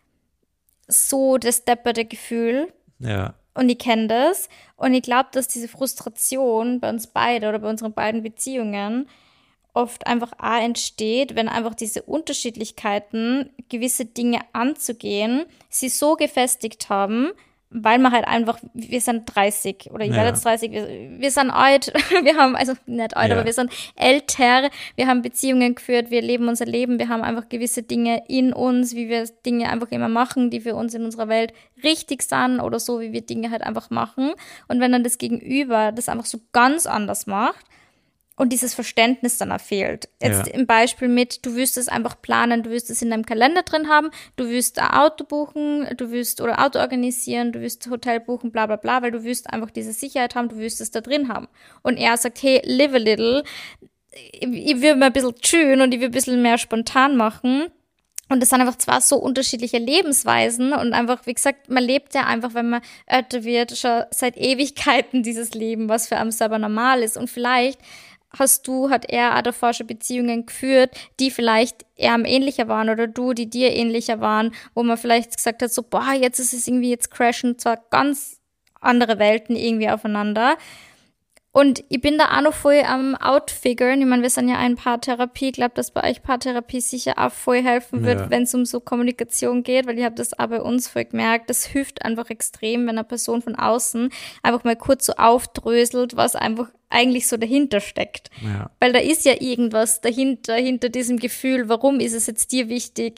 Speaker 1: das depperte Gefühl.
Speaker 2: Ja.
Speaker 1: Und ich kenne das. Und ich glaube, dass diese Frustration bei uns beide oder bei unseren beiden Beziehungen oft einfach auch entsteht, wenn einfach diese Unterschiedlichkeiten, gewisse Dinge anzugehen, sie so gefestigt haben, weil man halt einfach, wir sind 30 oder ich werde jetzt 30, wir sind alt, wir haben, also nicht alt, aber wir sind älter, wir haben Beziehungen geführt, wir leben unser Leben, wir haben einfach gewisse Dinge in uns, wie wir Dinge einfach immer machen, die für uns in unserer Welt richtig sind oder so, wie wir Dinge halt einfach machen. Und wenn dann das Gegenüber das einfach so ganz anders macht, und dieses Verständnis dann auch fehlt. Jetzt im Beispiel mit, du willst es einfach planen, du willst es in deinem Kalender drin haben, du willst ein Auto buchen, oder Auto organisieren, du willst Hotel buchen, bla bla bla, weil du willst einfach diese Sicherheit haben, du willst es da drin haben. Und er sagt, hey, live a little, ich will mal ein bisschen schön und ich will ein bisschen mehr spontan machen. Und das sind einfach zwei so unterschiedliche Lebensweisen und einfach, wie gesagt, man lebt ja einfach, wenn man älter wird, schon seit Ewigkeiten dieses Leben, was für einen selber normal ist. Und vielleicht hat er auch davor schon Beziehungen geführt, die vielleicht eher ähnlicher waren oder du, die dir ähnlicher waren, wo man vielleicht gesagt hat, so, boah, jetzt ist es irgendwie, jetzt crashen zwar ganz andere Welten irgendwie aufeinander. Und ich bin da auch noch voll am Outfiguren. Ich meine, wir sind ja ein Paartherapie. Ich glaube, dass bei euch Paartherapie sicher auch voll helfen wird, wenn es um so Kommunikation geht, weil ich habe das auch bei uns voll gemerkt. Das hilft einfach extrem, wenn eine Person von außen einfach mal kurz so aufdröselt, was einfach eigentlich so dahinter steckt. Ja. Weil da ist ja irgendwas dahinter diesem Gefühl, warum ist es jetzt dir wichtig,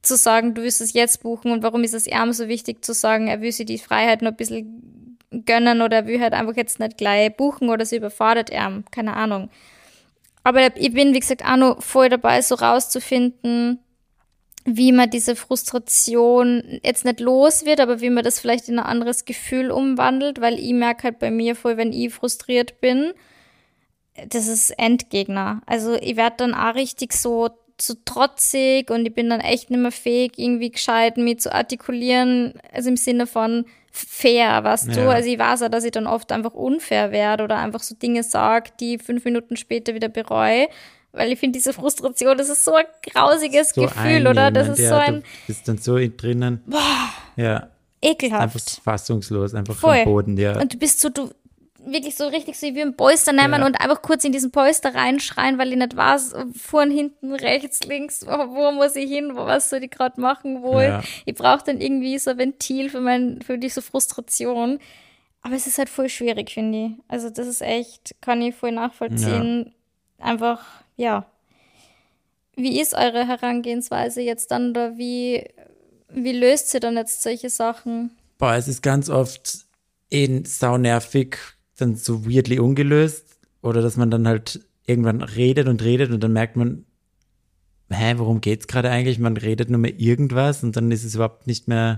Speaker 1: zu sagen, du willst es jetzt buchen und warum ist es ihm so wichtig zu sagen, er will sich die Freiheit noch ein bisschen gönnen oder er will halt einfach jetzt nicht gleich buchen oder sie überfordert ihn, keine Ahnung. Aber ich bin, wie gesagt, auch noch voll dabei, so rauszufinden, wie man diese Frustration jetzt nicht los wird, aber wie man das vielleicht in ein anderes Gefühl umwandelt, weil ich merke halt bei mir voll, wenn ich frustriert bin, das ist Endgegner. Also ich werde dann auch richtig so trotzig und ich bin dann echt nicht mehr fähig, irgendwie gescheit mich zu artikulieren, also im Sinne von fair, weißt du? Also ich weiß auch, dass ich dann oft einfach unfair werde oder einfach so Dinge sage, die 5 Minuten später wieder bereue, weil ich finde, diese Frustration, das ist so ein grausiges
Speaker 2: so
Speaker 1: Gefühl, oder? Das ist so ein...
Speaker 2: Du bist dann so drinnen. Ja.
Speaker 1: Ekelhaft.
Speaker 2: Einfach fassungslos, einfach
Speaker 1: Voll.
Speaker 2: am Boden, ja.
Speaker 1: Und du bist so, wirklich so richtig so wie ein Polster nehmen und einfach kurz in diesen Polster reinschreien, weil ich nicht weiß, vorn, hinten, rechts, links, wo muss ich hin, was soll ich gerade machen, ich brauche dann irgendwie so ein Ventil für diese Frustration. Aber es ist halt voll schwierig, finde ich. Also das ist echt, kann ich voll nachvollziehen. Ja. Einfach, ja. Wie ist eure Herangehensweise jetzt dann oder wie löst ihr dann jetzt solche Sachen?
Speaker 2: Boah, es ist ganz oft saunervig, dann so weirdly ungelöst oder dass man dann halt irgendwann redet und dann merkt man, worum geht's gerade eigentlich? Man redet nur mehr irgendwas und dann ist es überhaupt nicht mehr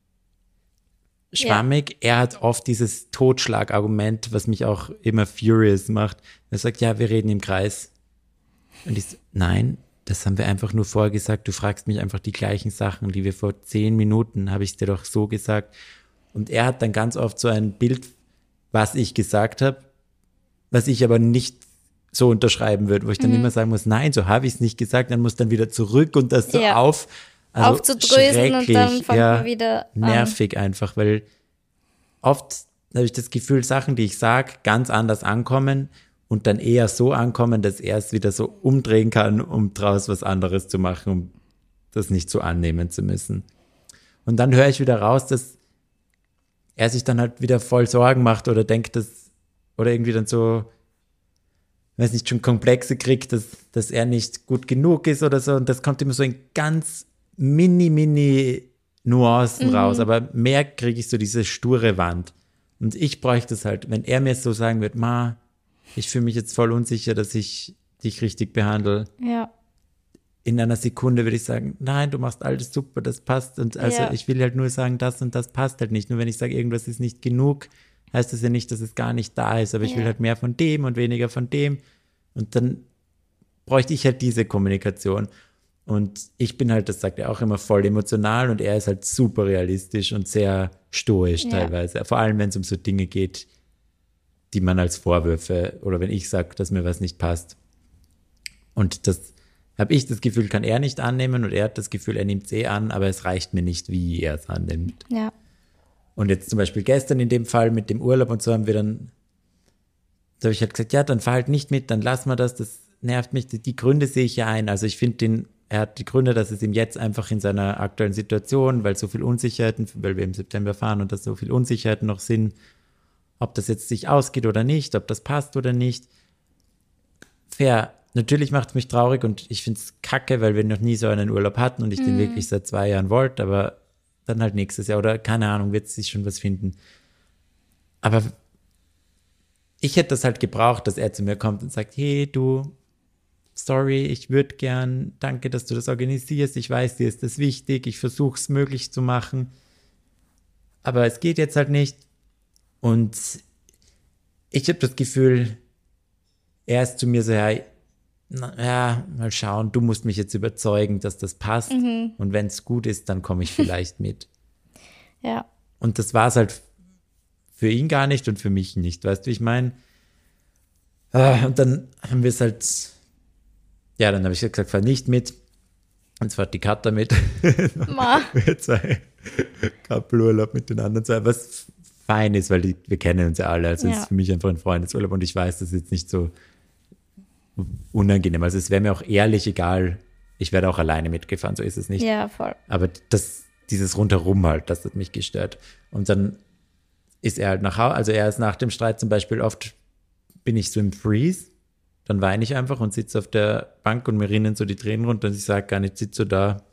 Speaker 2: schwammig. Ja. Er hat oft dieses Totschlagargument, was mich auch immer furious macht. Er sagt, ja, wir reden im Kreis. Und ich so, nein, das haben wir einfach nur vorher gesagt. Du fragst mich einfach die gleichen Sachen, die wir vor 10 Minuten, habe ich es dir doch so gesagt. Und er hat dann ganz oft so ein Bild, was ich gesagt habe, was ich aber nicht so unterschreiben würde, wo ich dann immer sagen muss, nein, so habe ich es nicht gesagt, dann muss dann wieder zurück und das so
Speaker 1: aufzudröseln und dann fängt man wieder an.
Speaker 2: Nervig einfach, weil oft habe ich das Gefühl, Sachen, die ich sage, ganz anders ankommen und dann eher so ankommen, dass er es wieder so umdrehen kann, um draus was anderes zu machen, um das nicht so annehmen zu müssen. Und dann höre ich wieder raus, dass er sich dann halt wieder voll Sorgen macht oder denkt, oder irgendwie dann so, weiß nicht, schon Komplexe kriegt, dass er nicht gut genug ist oder so. Und das kommt immer so in ganz mini Nuancen raus. Aber mehr kriege ich so diese sture Wand. Und ich bräuchte es halt, wenn er mir so sagen wird, ich fühle mich jetzt voll unsicher, dass ich dich richtig behandle.
Speaker 1: Ja.
Speaker 2: In einer Sekunde würde ich sagen, nein, du machst alles super, das passt. Und also ich will halt nur sagen, das und das passt halt nicht. Nur wenn ich sage, irgendwas ist nicht genug, heißt das ja nicht, dass es gar nicht da ist. Aber ich will halt mehr von dem und weniger von dem. Und dann bräuchte ich halt diese Kommunikation. Und ich bin halt, das sagt er auch immer, voll emotional und er ist halt super realistisch und sehr stoisch teilweise. Vor allem, wenn es um so Dinge geht, die man als Vorwürfe oder wenn ich sage, dass mir was nicht passt. Und das habe ich das Gefühl, kann er nicht annehmen und er hat das Gefühl, er nimmt es an, aber es reicht mir nicht, wie er es annimmt.
Speaker 1: Ja.
Speaker 2: Und jetzt zum Beispiel gestern in dem Fall mit dem Urlaub und so haben wir dann, da habe ich halt gesagt, ja, dann fahr halt nicht mit, dann lass mal das nervt mich, die Gründe sehe ich ja ein. Also ich finde er hat die Gründe, dass es ihm jetzt einfach in seiner aktuellen Situation, weil so viel Unsicherheiten, weil wir im September fahren und dass so viel Unsicherheiten noch sind, ob das jetzt sich ausgeht oder nicht, ob das passt oder nicht. Fair. Natürlich macht es mich traurig und ich finde es kacke, weil wir noch nie so einen Urlaub hatten und ich den wirklich seit 2 Jahren wollte, aber dann halt nächstes Jahr oder keine Ahnung, wird sich schon was finden. Aber ich hätte das halt gebraucht, dass er zu mir kommt und sagt, hey du, sorry, ich würde gern, danke, dass du das organisierst, ich weiß, dir ist das wichtig, ich versuche es möglich zu machen, aber es geht jetzt halt nicht und ich habe das Gefühl, er ist zu mir so, ja, mal schauen, du musst mich jetzt überzeugen, dass das passt und wenn es gut ist, dann komme ich vielleicht mit.
Speaker 1: Ja.
Speaker 2: Und das war es halt für ihn gar nicht und für mich nicht, weißt du, wie ich meine? Und dann haben wir es halt, ja, dann habe ich gesagt, fahr nicht mit. Und zwar die Katha mit. Wir 2 Couple-Urlaub mit den anderen 2, was fein ist, weil wir kennen uns ja alle. Also es ist für mich einfach ein Freundesurlaub und ich weiß, das ist jetzt nicht so unangenehm. Also es wäre mir auch ehrlich egal, ich werde auch alleine mitgefahren, so ist es nicht.
Speaker 1: Ja, voll.
Speaker 2: Aber dieses Rundherum halt, das hat mich gestört. Und dann ist er halt nach Hause, also er ist nach dem Streit zum Beispiel oft, bin ich so im Freeze, dann weine ich einfach und sitze auf der Bank und mir rinnen so die Tränen runter und ich sage gar nicht, sitze so da,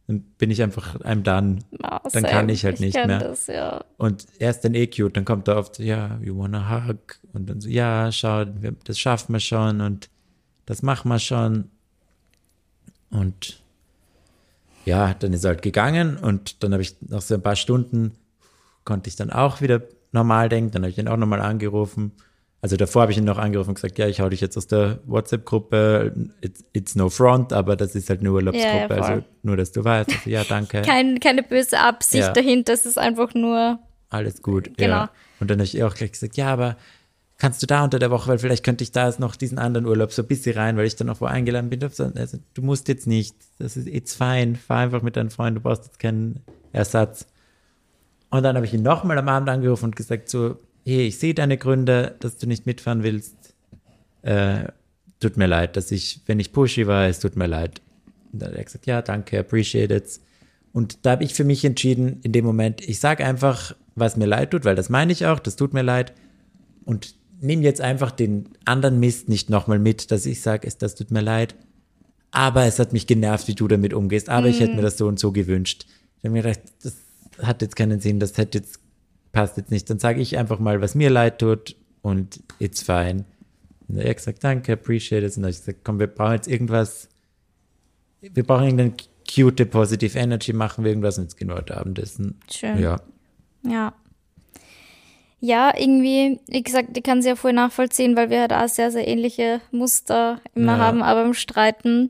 Speaker 2: Dann bin ich einfach I'm done.
Speaker 1: Oh,
Speaker 2: Dann kann ich halt nicht
Speaker 1: kenn
Speaker 2: mehr.
Speaker 1: Das, ja.
Speaker 2: Und er ist dann cute. Dann kommt er oft so, ja, you wanna hug? Und dann so, ja, schau, das schaffen wir schon und das machen wir schon. Und ja, dann ist er halt gegangen und dann habe ich nach so ein paar Stunden konnte ich dann auch wieder normal denken. Dann habe ich ihn auch nochmal angerufen. Also davor habe ich ihn noch angerufen und gesagt, ja, ich hau dich jetzt aus der WhatsApp-Gruppe. It's no front, aber das ist halt eine Urlaubsgruppe.
Speaker 1: Ja,
Speaker 2: also nur, dass du weißt. Also, ja, danke.
Speaker 1: Keine böse Absicht
Speaker 2: Ja.
Speaker 1: dahinter, es ist einfach nur,
Speaker 2: Alles gut,
Speaker 1: Genau.
Speaker 2: ja. Und dann habe ich auch gleich gesagt, ja, aber kannst du da unter der Woche, weil vielleicht könnte ich da noch diesen anderen Urlaub so ein bisschen rein, weil ich dann noch wo eingeladen bin. Also, du musst jetzt nicht, das ist it's fine, fahr einfach mit deinen Freunden, du brauchst jetzt keinen Ersatz. Und dann habe ich ihn nochmal am Abend angerufen und gesagt so, hey, ich sehe deine Gründe, dass du nicht mitfahren willst. Tut mir leid, wenn ich pushy war, es tut mir leid. Und dann hat er gesagt, ja, danke, appreciate it. Und da habe ich für mich entschieden, in dem Moment, ich sage einfach, was mir leid tut, weil das meine ich auch, das tut mir leid. Und nehme jetzt einfach den anderen Mist nicht nochmal mit, dass ich sage, das tut mir leid. Aber es hat mich genervt, wie du damit umgehst. Aber ich hätte mir das so und so gewünscht. Ich habe mir gedacht, das hat jetzt keinen Sinn, passt jetzt nicht. Dann sage ich einfach mal, was mir leid tut und it's fine. Und er hat gesagt, danke, appreciate it. Und dann habe ich gesagt, komm, wir brauchen irgendeine cute, positive Energy, machen wir irgendwas und jetzt gehen wir heute Abendessen.
Speaker 1: Schön.
Speaker 2: Ja.
Speaker 1: Ja. Ja, irgendwie, wie gesagt, ich kann sie ja voll nachvollziehen, weil wir halt auch sehr, sehr ähnliche Muster immer haben, aber im Streiten.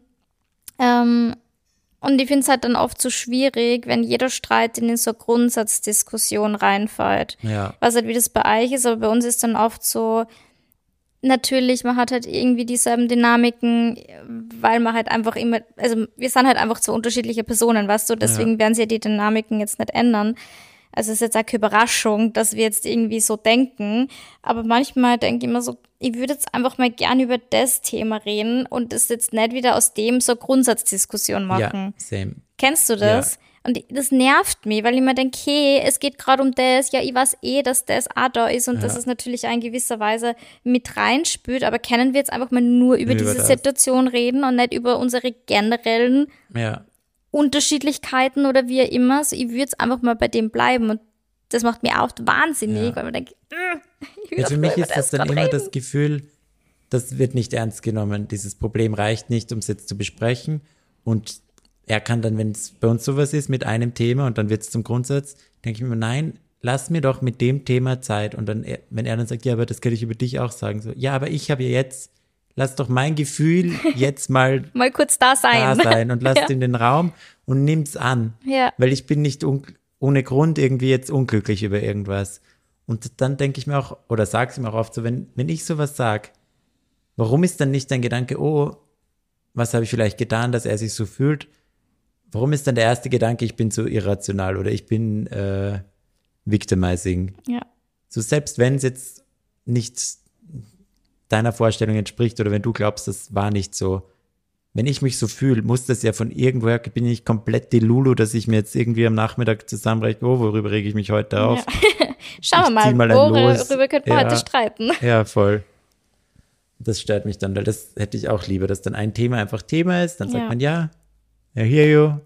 Speaker 1: Und ich finde es halt dann oft so schwierig, wenn jeder Streit in so eine Grundsatzdiskussion reinfällt.
Speaker 2: Ja.
Speaker 1: Was halt wie das bei euch ist, aber bei uns ist dann oft so, natürlich, man hat halt irgendwie dieselben Dynamiken, weil man halt einfach immer, also wir sind halt einfach so unterschiedliche Personen, weißt du, deswegen werden sich ja die Dynamiken jetzt nicht ändern. Also es ist jetzt auch keine Überraschung, dass wir jetzt irgendwie so denken, aber manchmal denke ich immer so, ich würde jetzt einfach mal gern über das Thema reden und das jetzt nicht wieder aus dem so Grundsatzdiskussion machen.
Speaker 2: Ja, same.
Speaker 1: Kennst du das?
Speaker 2: Ja.
Speaker 1: Und das nervt mich, weil ich mir denke, hey, es geht gerade um das, ja, ich weiß dass das auch da ist und dass es natürlich auch in gewisser Weise mit reinspült, aber können wir jetzt einfach mal nur über diese Situation reden und nicht über unsere generellen Unterschiedlichkeiten oder wie auch immer. Also ich würde jetzt einfach mal bei dem bleiben und das macht mir auch wahnsinnig, weil man denkt, ich will
Speaker 2: für mich ist
Speaker 1: das
Speaker 2: dann
Speaker 1: grad
Speaker 2: immer
Speaker 1: reden.
Speaker 2: das Gefühl, das wird nicht ernst genommen. Dieses Problem reicht nicht, um es jetzt zu besprechen. Und er kann dann, wenn es bei uns sowas ist, mit einem Thema und dann wird es zum Grundsatz, denke ich mir, nein, lass mir doch mit dem Thema Zeit. Und dann, wenn er dann sagt, ja, aber das kann ich über dich auch sagen, so, ja, aber ich habe ja jetzt, lass doch mein Gefühl jetzt mal
Speaker 1: kurz da sein.
Speaker 2: Und lass in den Raum und nimm's an.
Speaker 1: Ja.
Speaker 2: Weil ich bin nicht ohne Grund irgendwie jetzt unglücklich über irgendwas. Und dann denke ich mir auch, oder sag's ihm auch oft so, wenn ich sowas sag, warum ist dann nicht dein Gedanke, oh, was habe ich vielleicht getan, dass er sich so fühlt? Warum ist dann der erste Gedanke, ich bin so irrational oder ich bin victimizing?
Speaker 1: Ja.
Speaker 2: So selbst wenn es jetzt nicht deiner Vorstellung entspricht oder wenn du glaubst, das war nicht so, wenn ich mich so fühle, muss das ja von irgendwoher, bin ich komplett die Lulu, dass ich mir jetzt irgendwie am Nachmittag zusammenrechne, worüber rege ich mich heute auf?
Speaker 1: Ja. Schauen wir mal, worüber könnten wir heute streiten.
Speaker 2: Ja, voll. Das stört mich dann, weil das hätte ich auch lieber, dass dann ein Thema einfach Thema ist, dann sagt man I hear you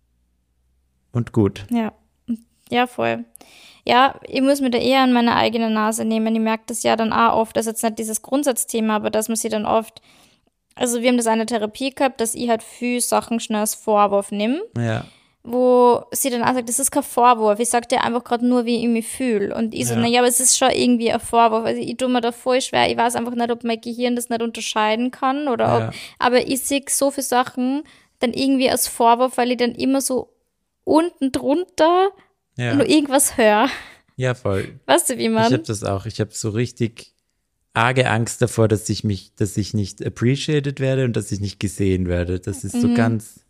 Speaker 2: und gut.
Speaker 1: Ja, voll. Ja, ich muss mir da eher an meine eigene Nase nehmen. Ich merke das ja dann auch oft, das ist jetzt nicht dieses Grundsatzthema, aber dass man sie dann oft, also wir haben das eine Therapie gehabt, dass ich halt viel Sachen schnell als Vorwurf nehme, wo sie dann auch sagt, das ist kein Vorwurf, ich sag dir einfach gerade nur, wie ich mich fühle. Und ich so, naja, aber es ist schon irgendwie ein Vorwurf. Also ich tue mir da voll schwer, ich weiß einfach nicht, ob mein Gehirn das nicht unterscheiden kann oder ob, aber ich sehe so viele Sachen dann irgendwie als Vorwurf, weil ich dann immer so unten drunter nur irgendwas höre.
Speaker 2: Ja, voll.
Speaker 1: Weißt du, wie man?
Speaker 2: Ich habe das auch. Ich habe so richtig arge Angst davor, dass ich nicht appreciated werde und dass ich nicht gesehen werde. Das ist so ganz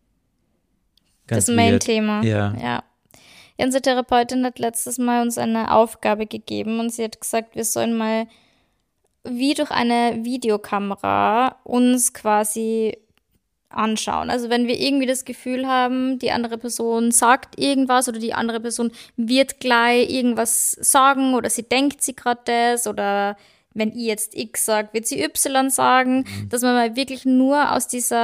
Speaker 1: das Main-Thema.
Speaker 2: Ja.
Speaker 1: Unsere Therapeutin hat letztes Mal uns eine Aufgabe gegeben und sie hat gesagt, wir sollen mal wie durch eine Videokamera uns quasi anschauen. Also wenn wir irgendwie das Gefühl haben, die andere Person sagt irgendwas oder die andere Person wird gleich irgendwas sagen oder sie denkt sie gerade das oder wenn ich jetzt X sage, wird sie Y sagen, dass man mal wirklich nur aus dieser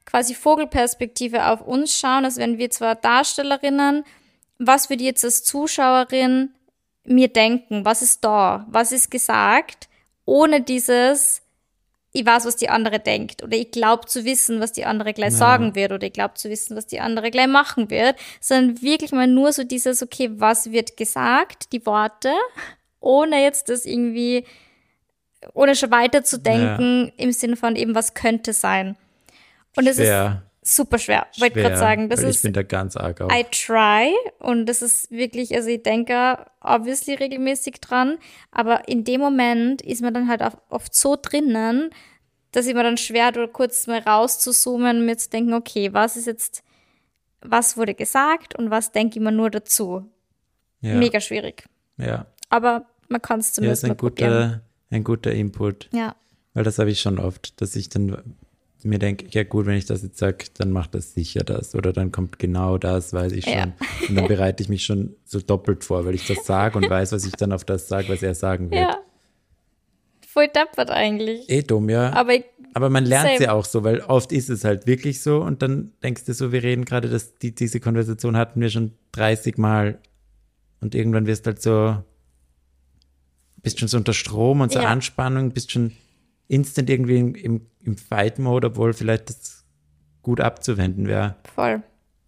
Speaker 1: quasi Vogelperspektive auf uns schauen, als wären wir zwar Darstellerinnen, was würde jetzt als Zuschauerin mir denken, was ist da, was ist gesagt, ohne dieses, ich weiß, was die andere denkt oder ich glaube zu wissen, was die andere gleich sagen wird oder ich glaube zu wissen, was die andere gleich machen wird, sondern wirklich mal nur so dieses, okay, was wird gesagt, die Worte, ohne jetzt das irgendwie, ohne schon weiterzudenken im Sinne von eben, was könnte sein. Und es ist super schwer, wollte ich gerade sagen. Das ist,
Speaker 2: ich bin da ganz arg auf.
Speaker 1: I try und das ist wirklich, also ich denke obviously regelmäßig dran, aber in dem Moment ist man dann halt oft so drinnen, dass ich mir dann schwer tue, kurz mal rauszuzoomen und mir zu denken, okay, was wurde gesagt und was denke ich mir nur dazu?
Speaker 2: Ja.
Speaker 1: Mega schwierig.
Speaker 2: Ja.
Speaker 1: Aber man kann es zumindest mal probieren.
Speaker 2: Ein guter Input.
Speaker 1: Ja.
Speaker 2: Weil das habe ich schon oft, dass ich dann mir denke, ja gut, wenn ich das jetzt sage, dann macht das sicher das oder dann kommt genau das, weiß ich schon. Ja. Und dann bereite ich mich schon so doppelt vor, weil ich das sage und weiß, was ich dann auf das sage, was er sagen wird.
Speaker 1: Ja. Voll deppert eigentlich.
Speaker 2: Dumm, ja. Aber man lernt es ja auch so, weil oft ist es halt wirklich so und dann denkst du so, wir reden gerade, dass diese Konversation hatten wir schon 30 Mal und irgendwann wirst halt so, bist schon so unter Strom und so Anspannung, bist schon instant irgendwie im Fight-Mode, obwohl vielleicht das gut abzuwenden wäre.
Speaker 1: Voll.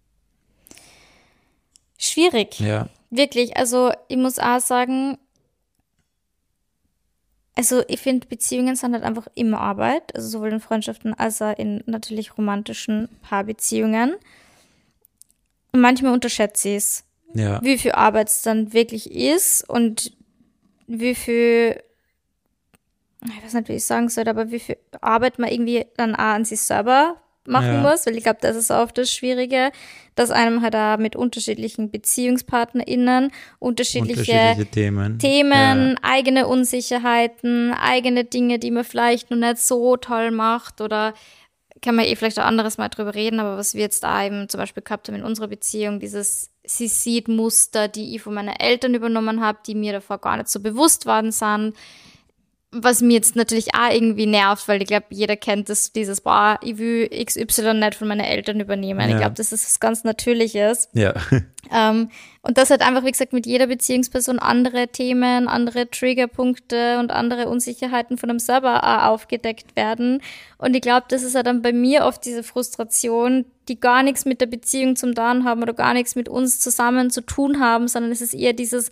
Speaker 1: Schwierig.
Speaker 2: Ja.
Speaker 1: Wirklich, also ich muss auch sagen, also ich finde, Beziehungen sind halt einfach immer Arbeit, also sowohl in Freundschaften als auch in natürlich romantischen Paarbeziehungen. Und manchmal unterschätze ich es, wie viel Arbeit es dann wirklich ist und wie viel, ich weiß nicht, wie ich sagen soll, aber wie viel Arbeit man irgendwie dann auch an sich selber machen muss, weil ich glaube, das ist oft das Schwierige, dass einem halt auch mit unterschiedlichen BeziehungspartnerInnen unterschiedliche Themen eigene Unsicherheiten, eigene Dinge, die man vielleicht noch nicht so toll macht oder kann man vielleicht auch anderes Mal drüber reden, aber was wir jetzt da eben zum Beispiel gehabt haben in unserer Beziehung, dieses sie sieht Muster, die ich von meinen Eltern übernommen habe, die mir davor gar nicht so bewusst worden sind, was mir jetzt natürlich auch irgendwie nervt, weil ich glaube, jeder kennt dieses, ich will XY nicht von meinen Eltern übernehmen. Ja. Ich glaube, das ist was ganz Natürliches.
Speaker 2: Ja.
Speaker 1: Und das hat einfach, wie gesagt, mit jeder Beziehungsperson andere Themen, andere Triggerpunkte und andere Unsicherheiten von einem selber auch aufgedeckt werden. Und ich glaube, das ist ja dann bei mir oft diese Frustration, die gar nichts mit der Beziehung zum tun haben oder gar nichts mit uns zusammen zu tun haben, sondern es ist eher dieses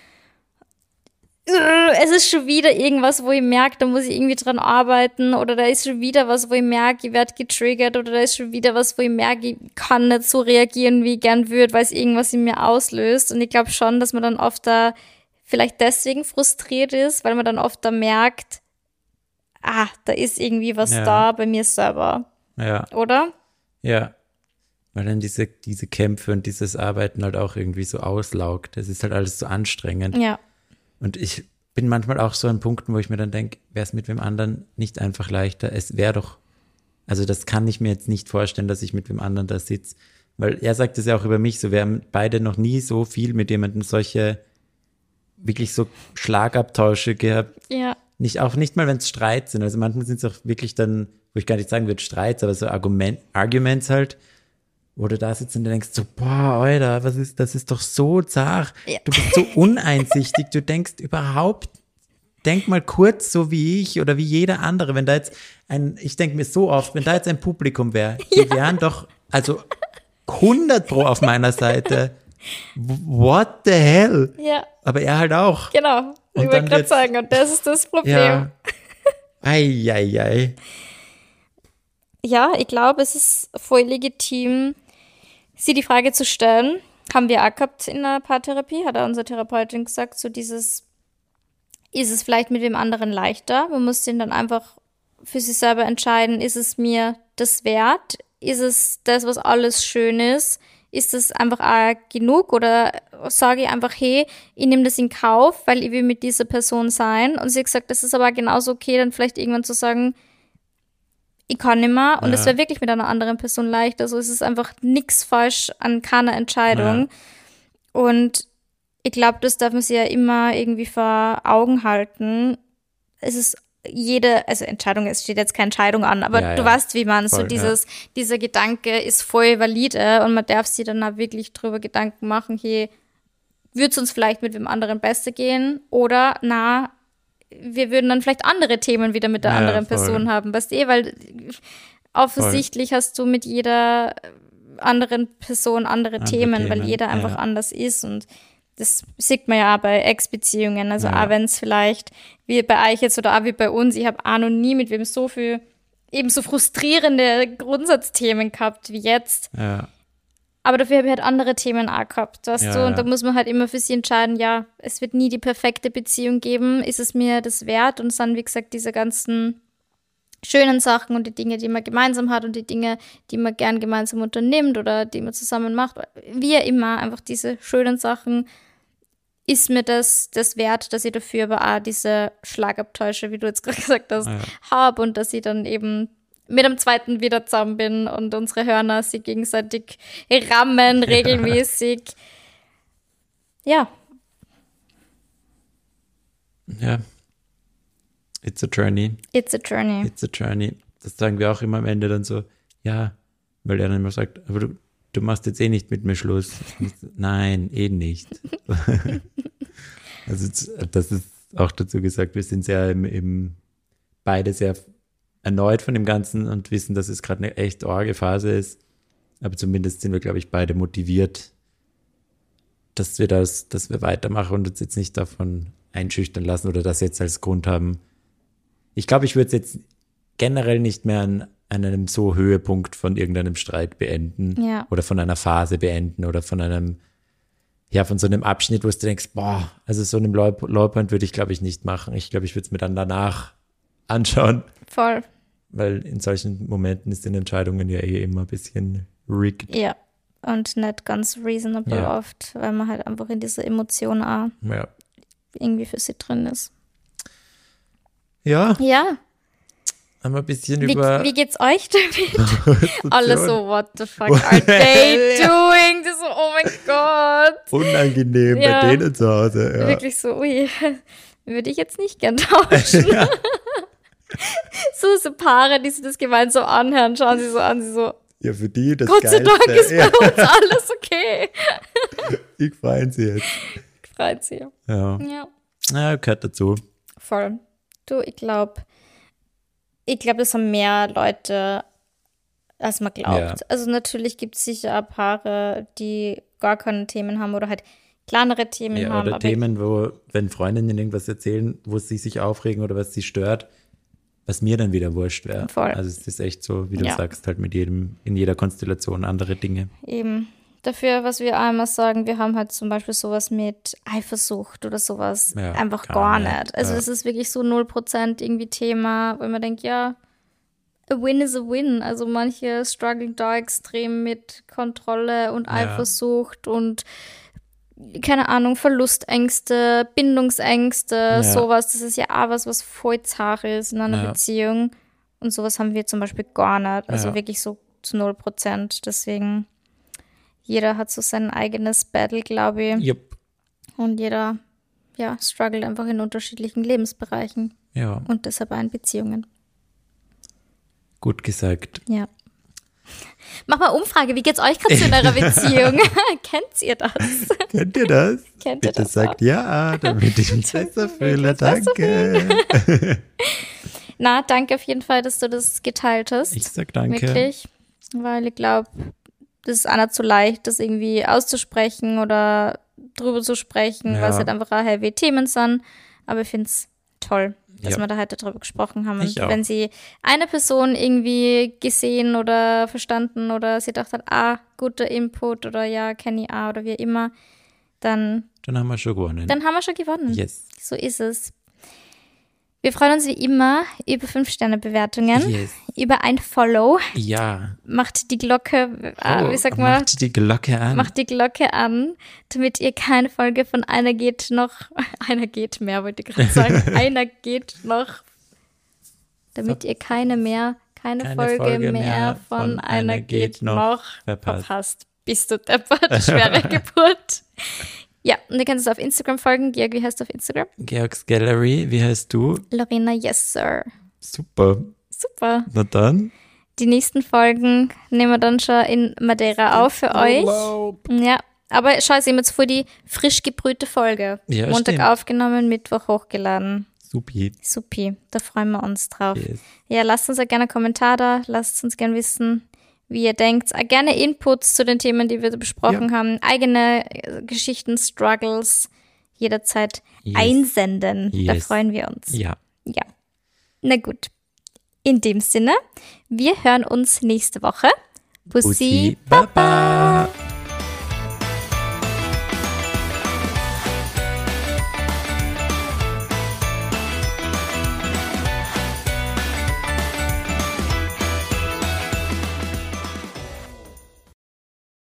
Speaker 1: es ist schon wieder irgendwas, wo ich merke, da muss ich irgendwie dran arbeiten oder da ist schon wieder was, wo ich merke, ich werde getriggert oder da ist schon wieder was, wo ich merke, ich kann nicht so reagieren, wie ich gern würde, weil es irgendwas in mir auslöst und ich glaube schon, dass man dann oft da vielleicht deswegen frustriert ist, weil man dann oft da merkt, da ist irgendwie was da bei mir selber.
Speaker 2: Ja.
Speaker 1: Oder?
Speaker 2: Ja. Weil dann diese Kämpfe und dieses Arbeiten halt auch irgendwie so auslaugt. Das ist halt alles so anstrengend.
Speaker 1: Ja.
Speaker 2: Und ich bin manchmal auch so an Punkten, wo ich mir dann denke, wäre es mit wem anderen nicht einfach leichter? Es wäre doch, also das kann ich mir jetzt nicht vorstellen, dass ich mit wem anderen da sitze. Weil er sagt es ja auch über mich so, wir haben beide noch nie so viel mit jemandem solche, wirklich so Schlagabtausche gehabt.
Speaker 1: Ja.
Speaker 2: Nicht mal, wenn es Streits sind. Also manchmal sind es auch wirklich dann, wo ich gar nicht sagen würde Streits, aber so Arguments halt, wo du da sitzt und du denkst so, boah, Alter, das ist doch so zart. Ja. Du bist so uneinsichtig. Du denkst denk mal kurz so wie ich oder wie jeder andere. Wenn da jetzt ich denke mir so oft, wenn da jetzt ein Publikum wäre, die wären doch, also 100% auf meiner Seite. What the hell?
Speaker 1: Ja.
Speaker 2: Aber er halt auch.
Speaker 1: Genau. Ich wollte gerade sagen, und das ist das Problem.
Speaker 2: Ja. Ei.
Speaker 1: Ja, ich glaube, es ist voll legitim, sie die Frage zu stellen. Haben wir auch gehabt in der Paartherapie, hat auch unsere Therapeutin gesagt, so dieses, ist es vielleicht mit dem anderen leichter? Man muss den dann einfach für sich selber entscheiden, ist es mir das wert? Ist es das, was alles schön ist? Ist es einfach auch genug? Oder sage ich einfach, hey, ich nehme das in Kauf, weil ich will mit dieser Person sein. Und sie hat gesagt, das ist aber genauso okay, dann vielleicht irgendwann zu sagen, ich kann nicht mehr. Und es wäre wirklich mit einer anderen Person leicht. Also es ist einfach nichts falsch an keiner Entscheidung. Ja. Und ich glaube, das darf man sich ja immer irgendwie vor Augen halten. Es ist also Entscheidung, es steht jetzt keine Entscheidung an, aber
Speaker 2: Ja,
Speaker 1: du
Speaker 2: ja.
Speaker 1: weißt, wie man
Speaker 2: Voll,
Speaker 1: so dieser Gedanke ist voll valide und man darf sich dann auch wirklich drüber Gedanken machen, hey, würde es uns vielleicht mit wem anderen besser gehen oder na, wir würden dann vielleicht andere Themen wieder mit der
Speaker 2: Ja,
Speaker 1: anderen
Speaker 2: voll.
Speaker 1: Person haben, weißt du, weil offensichtlich hast du mit jeder anderen Person andere Themen, weil
Speaker 2: Themen,
Speaker 1: jeder einfach
Speaker 2: ja.
Speaker 1: anders ist und das sieht man ja auch bei Ex-Beziehungen, also
Speaker 2: Ja.
Speaker 1: auch wenn es vielleicht wie bei euch jetzt oder auch wie bei uns, ich habe auch noch nie mit wem so viel eben so frustrierende Grundsatzthemen gehabt wie jetzt,
Speaker 2: Ja.
Speaker 1: aber dafür habe ich halt andere Themen auch gehabt, weißt
Speaker 2: Ja,
Speaker 1: du, und
Speaker 2: ja.
Speaker 1: da muss man halt immer für sich entscheiden, ja, es wird nie die perfekte Beziehung geben, ist es mir das wert und es sind, wie gesagt, diese ganzen schönen Sachen und die Dinge, die man gemeinsam hat und die Dinge, die man gern gemeinsam unternimmt oder die man zusammen macht, wie immer, einfach diese schönen Sachen, ist mir das wert, dass ich dafür aber auch diese Schlagabtäusche, wie du jetzt gerade gesagt hast, habe und dass ich dann eben mit dem zweiten wieder zusammen bin und unsere Hörner sich gegenseitig rammen regelmäßig. Ja,
Speaker 2: Ja. It's a journey.
Speaker 1: it's a journey.
Speaker 2: It's a journey. Das sagen wir auch immer am Ende dann so, ja, weil er dann immer sagt, aber du machst jetzt eh nicht mit mir Schluss. Nein, eh nicht. Also das ist auch dazu gesagt, wir sind sehr beide sehr erneut von dem Ganzen und wissen, dass es gerade eine echt arge Phase ist. Aber zumindest sind wir, glaube ich, beide motiviert, dass wir weitermachen und uns jetzt nicht davon einschüchtern lassen oder das jetzt als Grund haben. Ich glaube, ich würde es jetzt generell nicht mehr an einem so Höhepunkt von irgendeinem Streit beenden
Speaker 1: Ja.
Speaker 2: oder von einer Phase beenden oder von so einem Abschnitt, wo du denkst, boah, also so einem Lowpoint würde ich, glaube ich, nicht machen. Ich glaube, ich würde es mir dann danach anschauen,
Speaker 1: Voll.
Speaker 2: weil in solchen Momenten ist den Entscheidungen ja eh immer ein bisschen rigged.
Speaker 1: Ja. Und nicht ganz reasonable
Speaker 2: Ja.
Speaker 1: oft, weil man halt einfach in dieser Emotion auch
Speaker 2: Ja.
Speaker 1: irgendwie für sie drin ist.
Speaker 2: Ja,
Speaker 1: Ja,
Speaker 2: haben wir ein bisschen
Speaker 1: wie geht's euch damit? Alle so, what the fuck are they doing? Das so, oh mein Gott.
Speaker 2: unangenehm
Speaker 1: Ja.
Speaker 2: bei denen zu Hause. Ja.
Speaker 1: Wirklich so, ui, würde ich jetzt nicht gern tauschen.
Speaker 2: Ja.
Speaker 1: So Paare, die sich das gemeinsam anhören, schauen sie so an, sie so,
Speaker 2: Ja, für die das
Speaker 1: Gott sei
Speaker 2: Geilste.
Speaker 1: Dank ist
Speaker 2: Ja,
Speaker 1: bei uns alles okay.
Speaker 2: ich freuen sie jetzt.
Speaker 1: Freut sie.
Speaker 2: Ja.
Speaker 1: Ja,
Speaker 2: Gehört dazu.
Speaker 1: voll. Du, ich glaube, das haben mehr Leute, als man glaubt.
Speaker 2: Ja.
Speaker 1: Also natürlich gibt es sicher auch Paare, die gar keine Themen haben oder halt kleinere Themen
Speaker 2: Ja,
Speaker 1: haben.
Speaker 2: oder
Speaker 1: aber
Speaker 2: Themen, wenn Freundinnen irgendwas erzählen, wo sie sich aufregen oder was sie stört, was mir dann wieder wurscht wäre.
Speaker 1: Voll.
Speaker 2: Also es ist echt so, wie du
Speaker 1: Ja.
Speaker 2: sagst, halt in jeder Konstellation andere Dinge.
Speaker 1: eben dafür, was wir auch immer sagen, wir haben halt zum Beispiel sowas mit Eifersucht oder sowas
Speaker 2: Ja,
Speaker 1: einfach
Speaker 2: gar
Speaker 1: gar
Speaker 2: nicht.
Speaker 1: nicht. Also
Speaker 2: Ja.
Speaker 1: das ist wirklich so 0% irgendwie Thema, wo man denkt, ja, a win is a win. Also manche strugglen da extrem mit Kontrolle und Eifersucht und keine Ahnung, Verlustängste, Bindungsängste, sowas. Das ist ja auch was voll zart ist in einer
Speaker 2: Ja.
Speaker 1: Beziehung. Und sowas haben wir zum Beispiel gar nicht. Also
Speaker 2: Ja.
Speaker 1: wirklich so zu 0%. Deswegen, jeder hat so sein eigenes Battle, glaube ich.
Speaker 2: Jupp.
Speaker 1: Und jeder, ja, struggelt einfach in unterschiedlichen Lebensbereichen.
Speaker 2: Ja,
Speaker 1: Und deshalb auch in Beziehungen.
Speaker 2: gut gesagt.
Speaker 1: Ja. Mach mal Umfrage, wie geht's euch gerade so in eurer Beziehung? Kennt ihr das?
Speaker 2: Kennt ihr das?
Speaker 1: Kennt ihr
Speaker 2: Bitte
Speaker 1: das
Speaker 2: sagt ja, damit ich mich besser fühle.
Speaker 1: besser
Speaker 2: Danke.
Speaker 1: Na, danke auf jeden Fall, dass du das geteilt hast.
Speaker 2: Ich sag danke.
Speaker 1: Wirklich. Weil ich glaube, das ist auch nicht so leicht, das irgendwie auszusprechen oder drüber zu sprechen, weil es
Speaker 2: Ja.
Speaker 1: halt einfach auch heavy Themen sind. Aber ich finde es toll, dass
Speaker 2: Ja.
Speaker 1: wir da heute drüber gesprochen haben.
Speaker 2: Ich
Speaker 1: Und
Speaker 2: auch.
Speaker 1: wenn sie eine Person irgendwie gesehen oder verstanden oder sie dachte hat, guter Input oder ja, kenne ich auch oder wie immer, dann
Speaker 2: Dann haben wir schon gewonnen.
Speaker 1: haben wir schon gewonnen.
Speaker 2: Yes.
Speaker 1: So ist es. Wir freuen uns wie immer über 5-Sterne-Bewertungen,
Speaker 2: Yes.
Speaker 1: über ein Follow.
Speaker 2: Ja.
Speaker 1: Macht die Glocke, wie sagt man,
Speaker 2: Macht die Glocke an.
Speaker 1: macht die Glocke an, damit ihr keine Folge von einer geht mehr, wollte ich gerade sagen, einer geht noch, damit ihr keine Folge mehr von einer geht noch
Speaker 2: verpasst.
Speaker 1: Bist du deppert, schwere Geburt. Ja, und ihr könnt uns auf Instagram folgen. Georg, wie heißt du auf Instagram?
Speaker 2: Georgs Gallery, wie heißt du?
Speaker 1: Lorena, yes, sir.
Speaker 2: Super.
Speaker 1: Super.
Speaker 2: Na dann.
Speaker 1: Die nächsten Folgen nehmen wir dann schon in Madeira auf für euch. Ja, aber schau, es ist immer vor die frisch gebrühte Folge.
Speaker 2: Ja,
Speaker 1: Montag
Speaker 2: stimmt.
Speaker 1: aufgenommen, Mittwoch hochgeladen.
Speaker 2: Supi.
Speaker 1: Da freuen wir uns drauf.
Speaker 2: Yes.
Speaker 1: Ja, lasst uns auch gerne einen Kommentar da. Lasst uns gerne wissen, wie ihr denkt. Auch gerne Inputs zu den Themen, die wir besprochen haben. Eigene Geschichten, Struggles jederzeit einsenden. Da freuen wir uns.
Speaker 2: Ja.
Speaker 1: Ja. Na gut. In dem Sinne, wir hören uns nächste Woche. Bussi,
Speaker 2: Baba.